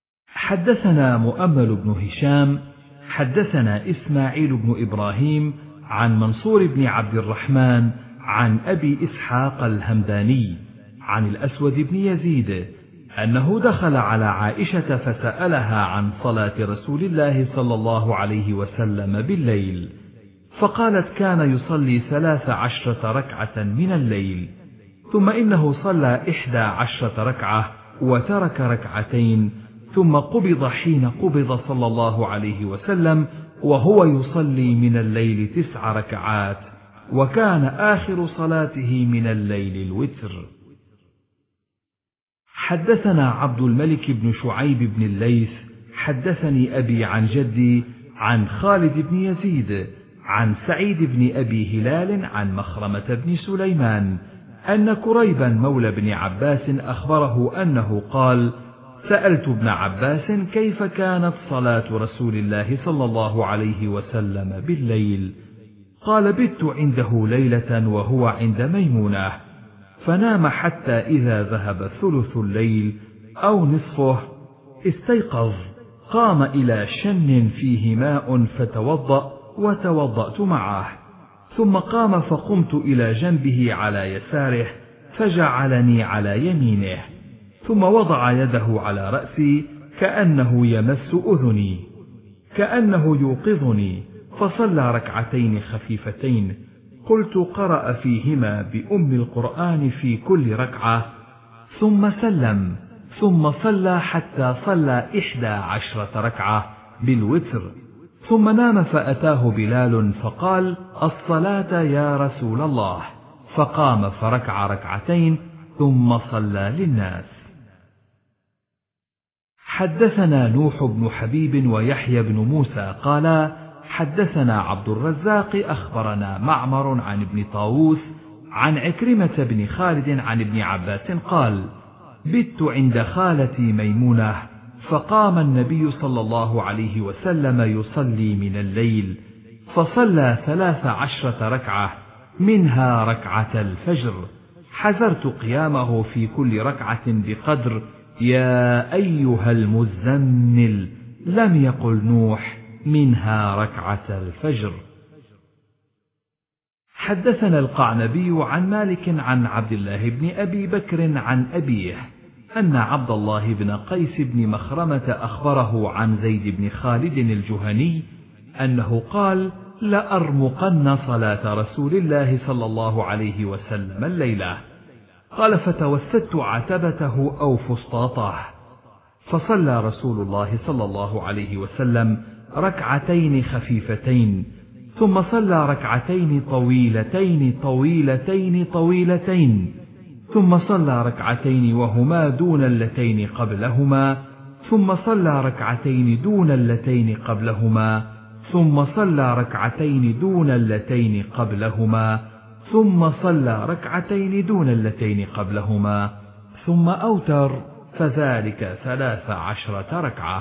حدثنا مؤمل بن هشام حدثنا إسماعيل بن إبراهيم عن منصور بن عبد الرحمن عن أبي إسحاق الهمداني عن الأسود بن يزيد أنه دخل على عائشة فسألها عن صلاة رسول الله صلى الله عليه وسلم بالليل، فقالت كان يصلي 13 ركعة من الليل، ثم إنه صلى 11 ركعة وترك ركعتين، ثم قبض حين قبض صلى الله عليه وسلم وهو يصلي من الليل 9 ركعات، وكان آخر صلاته من الليل الوتر. حدثنا عبد الملك بن شعيب بن الليث حدثني أبي عن جدي عن خالد بن يزيد عن سعيد بن أبي هلال عن مخرمة بن سليمان أن كريبا مولى بن عباس أخبره أنه قال: سألت ابن عباس كيف كانت صلاة رسول الله صلى الله عليه وسلم بالليل؟ قال: بت عنده ليلة وهو عند ميمونة، فنام حتى إذا ذهب ثلث الليل أو نصفه استيقظ، قام إلى شن فيه ماء فتوضأ وتوضأت معه، ثم قام فقمت إلى جنبه على يساره فجعلني على يمينه، ثم وضع يده على رأسي كأنه يمس أذني كأنه يوقظني، فصلى ركعتين خفيفتين، قلت: قرأ فيهما بأم القرآن في كل ركعة، ثم سلم، ثم صلى حتى صلى 11 ركعة بالوتر، ثم نام فأتاه بلال فقال: الصلاة يا رسول الله، فقام فركع ركعتين ثم صلى للناس. حدثنا نوح بن حبيب ويحيى بن موسى قالا: حدثنا عبد الرزاق أخبرنا معمر عن ابن طاووس عن عكرمة بن خالد عن ابن عباس قال: بت عند خالتي ميمونة، فقام النبي صلى الله عليه وسلم يصلي من الليل، فصلى 13 ركعة، منها ركعة الفجر، حذرت قيامه في كل ركعة بقدر يا أيها المزمل، لم يقل نوح منها ركعة الفجر. حدثنا القعنبي عن مالك عن عبد الله بن أبي بكر عن أبيه أن عبد الله بن قيس بن مخرمة أخبره عن زيد بن خالد الجهني أنه قال: لأرمقن صلاة رسول الله صلى الله عليه وسلم الليلة. قال: فتوسدت عتبته أو فسطاطه، فصلى رسول الله صلى الله عليه وسلم ركعتين خفيفتين، ثم صلى ركعتين طويلتين طويلتين طويلتين، ثم صلى ركعتين وهما دون اللتين قبلهما، ثم صلى ركعتين دون اللتين قبلهما، ثم صلى ركعتين دون اللتين قبلهما، ثم صلى ركعتين دون اللتين قبلهما، ثم أوتر، فذلك 13 ركعة.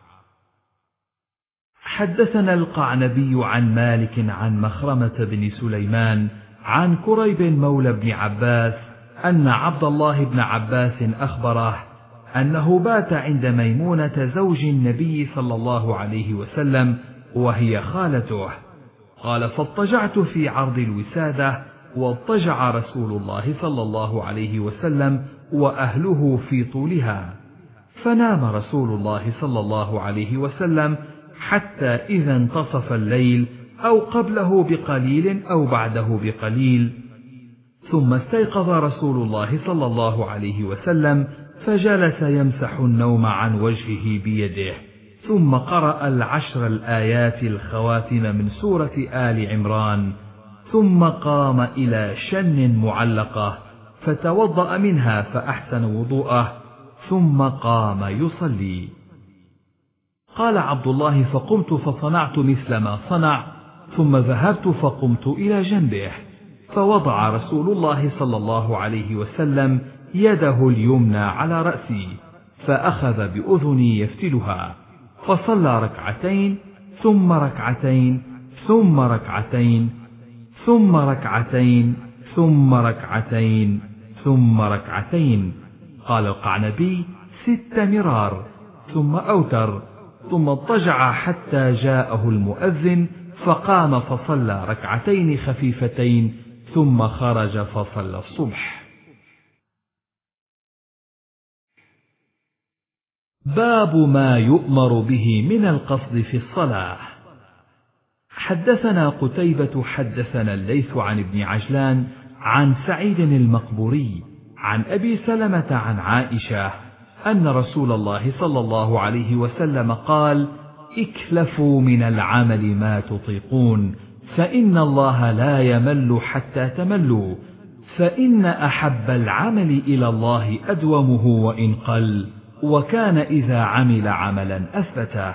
حدثنا القعنبي عن مالك عن مخرمة بن سليمان عن كريب مولى بن عباس أن عبد الله بن عباس أخبره أنه بات عند ميمونة زوج النبي صلى الله عليه وسلم وهي خالته. قال: فاضطجعت في عرض الوسادة، واضطجع رسول الله صلى الله عليه وسلم وأهله في طولها، فنام رسول الله صلى الله عليه وسلم حتى إذا انتصف الليل أو قبله بقليل أو بعده بقليل، ثم استيقظ رسول الله صلى الله عليه وسلم فجلس يمسح النوم عن وجهه بيده، ثم قرأ 10 الآيات الخواتم من سورة آل عمران، ثم قام إلى شن معلقة فتوضأ منها فأحسن وضوءه، ثم قام يصلي. قال عبد الله: فقمت فصنعت مثل ما صنع، ثم ذهبت فقمت إلى جنبه، فوضع رسول الله صلى الله عليه وسلم يده اليمنى على رأسي، فأخذ بأذني يفتلها، فصلى ركعتين ثم ركعتين ثم ركعتين ثم ركعتين ثم ركعتين ثم ركعتين. قال القعنبي: 6 مرار، ثم أوتر، ثم اضطجع حتى جاءه المؤذن فقام فصلى ركعتين خفيفتين ثم خرج فصلى الصبح. باب ما يؤمر به من القصد في الصلاة. حدثنا قتيبة حدثنا الليث عن ابن عجلان عن سعيد المقبوري عن أبي سلمة عن عائشة أن رسول الله صلى الله عليه وسلم قال: اكلفوا من العمل ما تطيقون، فإن الله لا يمل حتى تملوا، فإن أحب العمل إلى الله أدومه وإن قل، وكان إذا عمل عملا أثبته.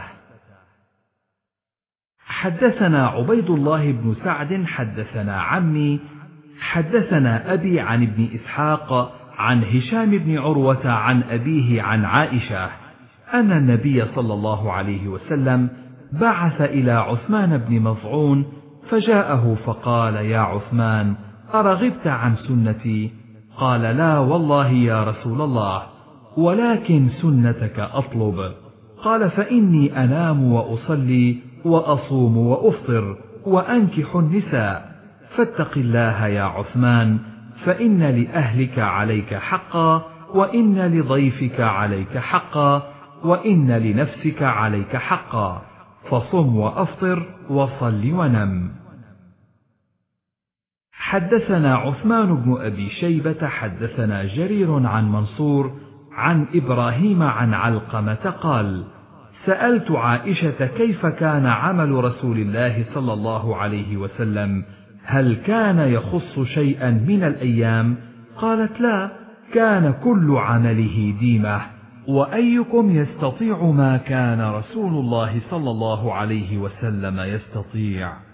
حدثنا عبيد الله بن سعد حدثنا عمي حدثنا أبي عن ابن إسحاق عن هشام بن عروة عن أبيه عن عائشة أن النبي صلى الله عليه وسلم بعث إلى عثمان بن مظعون فجاءه فقال: يا عثمان، أرغبت عن سنتي؟ قال: لا والله يا رسول الله، ولكن سنتك أطلب. قال: فإني أنام وأصلي وأصوم وأفطر وأنكح النساء، فاتق الله يا عثمان، فإن لأهلك عليك حقا، وإن لضيفك عليك حقا، وإن لنفسك عليك حقا، فصم وأفطر وصل ونم. حدثنا عثمان بن أبي شيبة حدثنا جرير عن منصور عن إبراهيم عن علقمة قال: سألت عائشة كيف كان عمل رسول الله صلى الله عليه وسلم، هل كان يخص شيئا من الأيام؟ قالت: لا، كان كل عمله ديمة. وأيكم يستطيع ما كان رسول الله صلى الله عليه وسلم يستطيع؟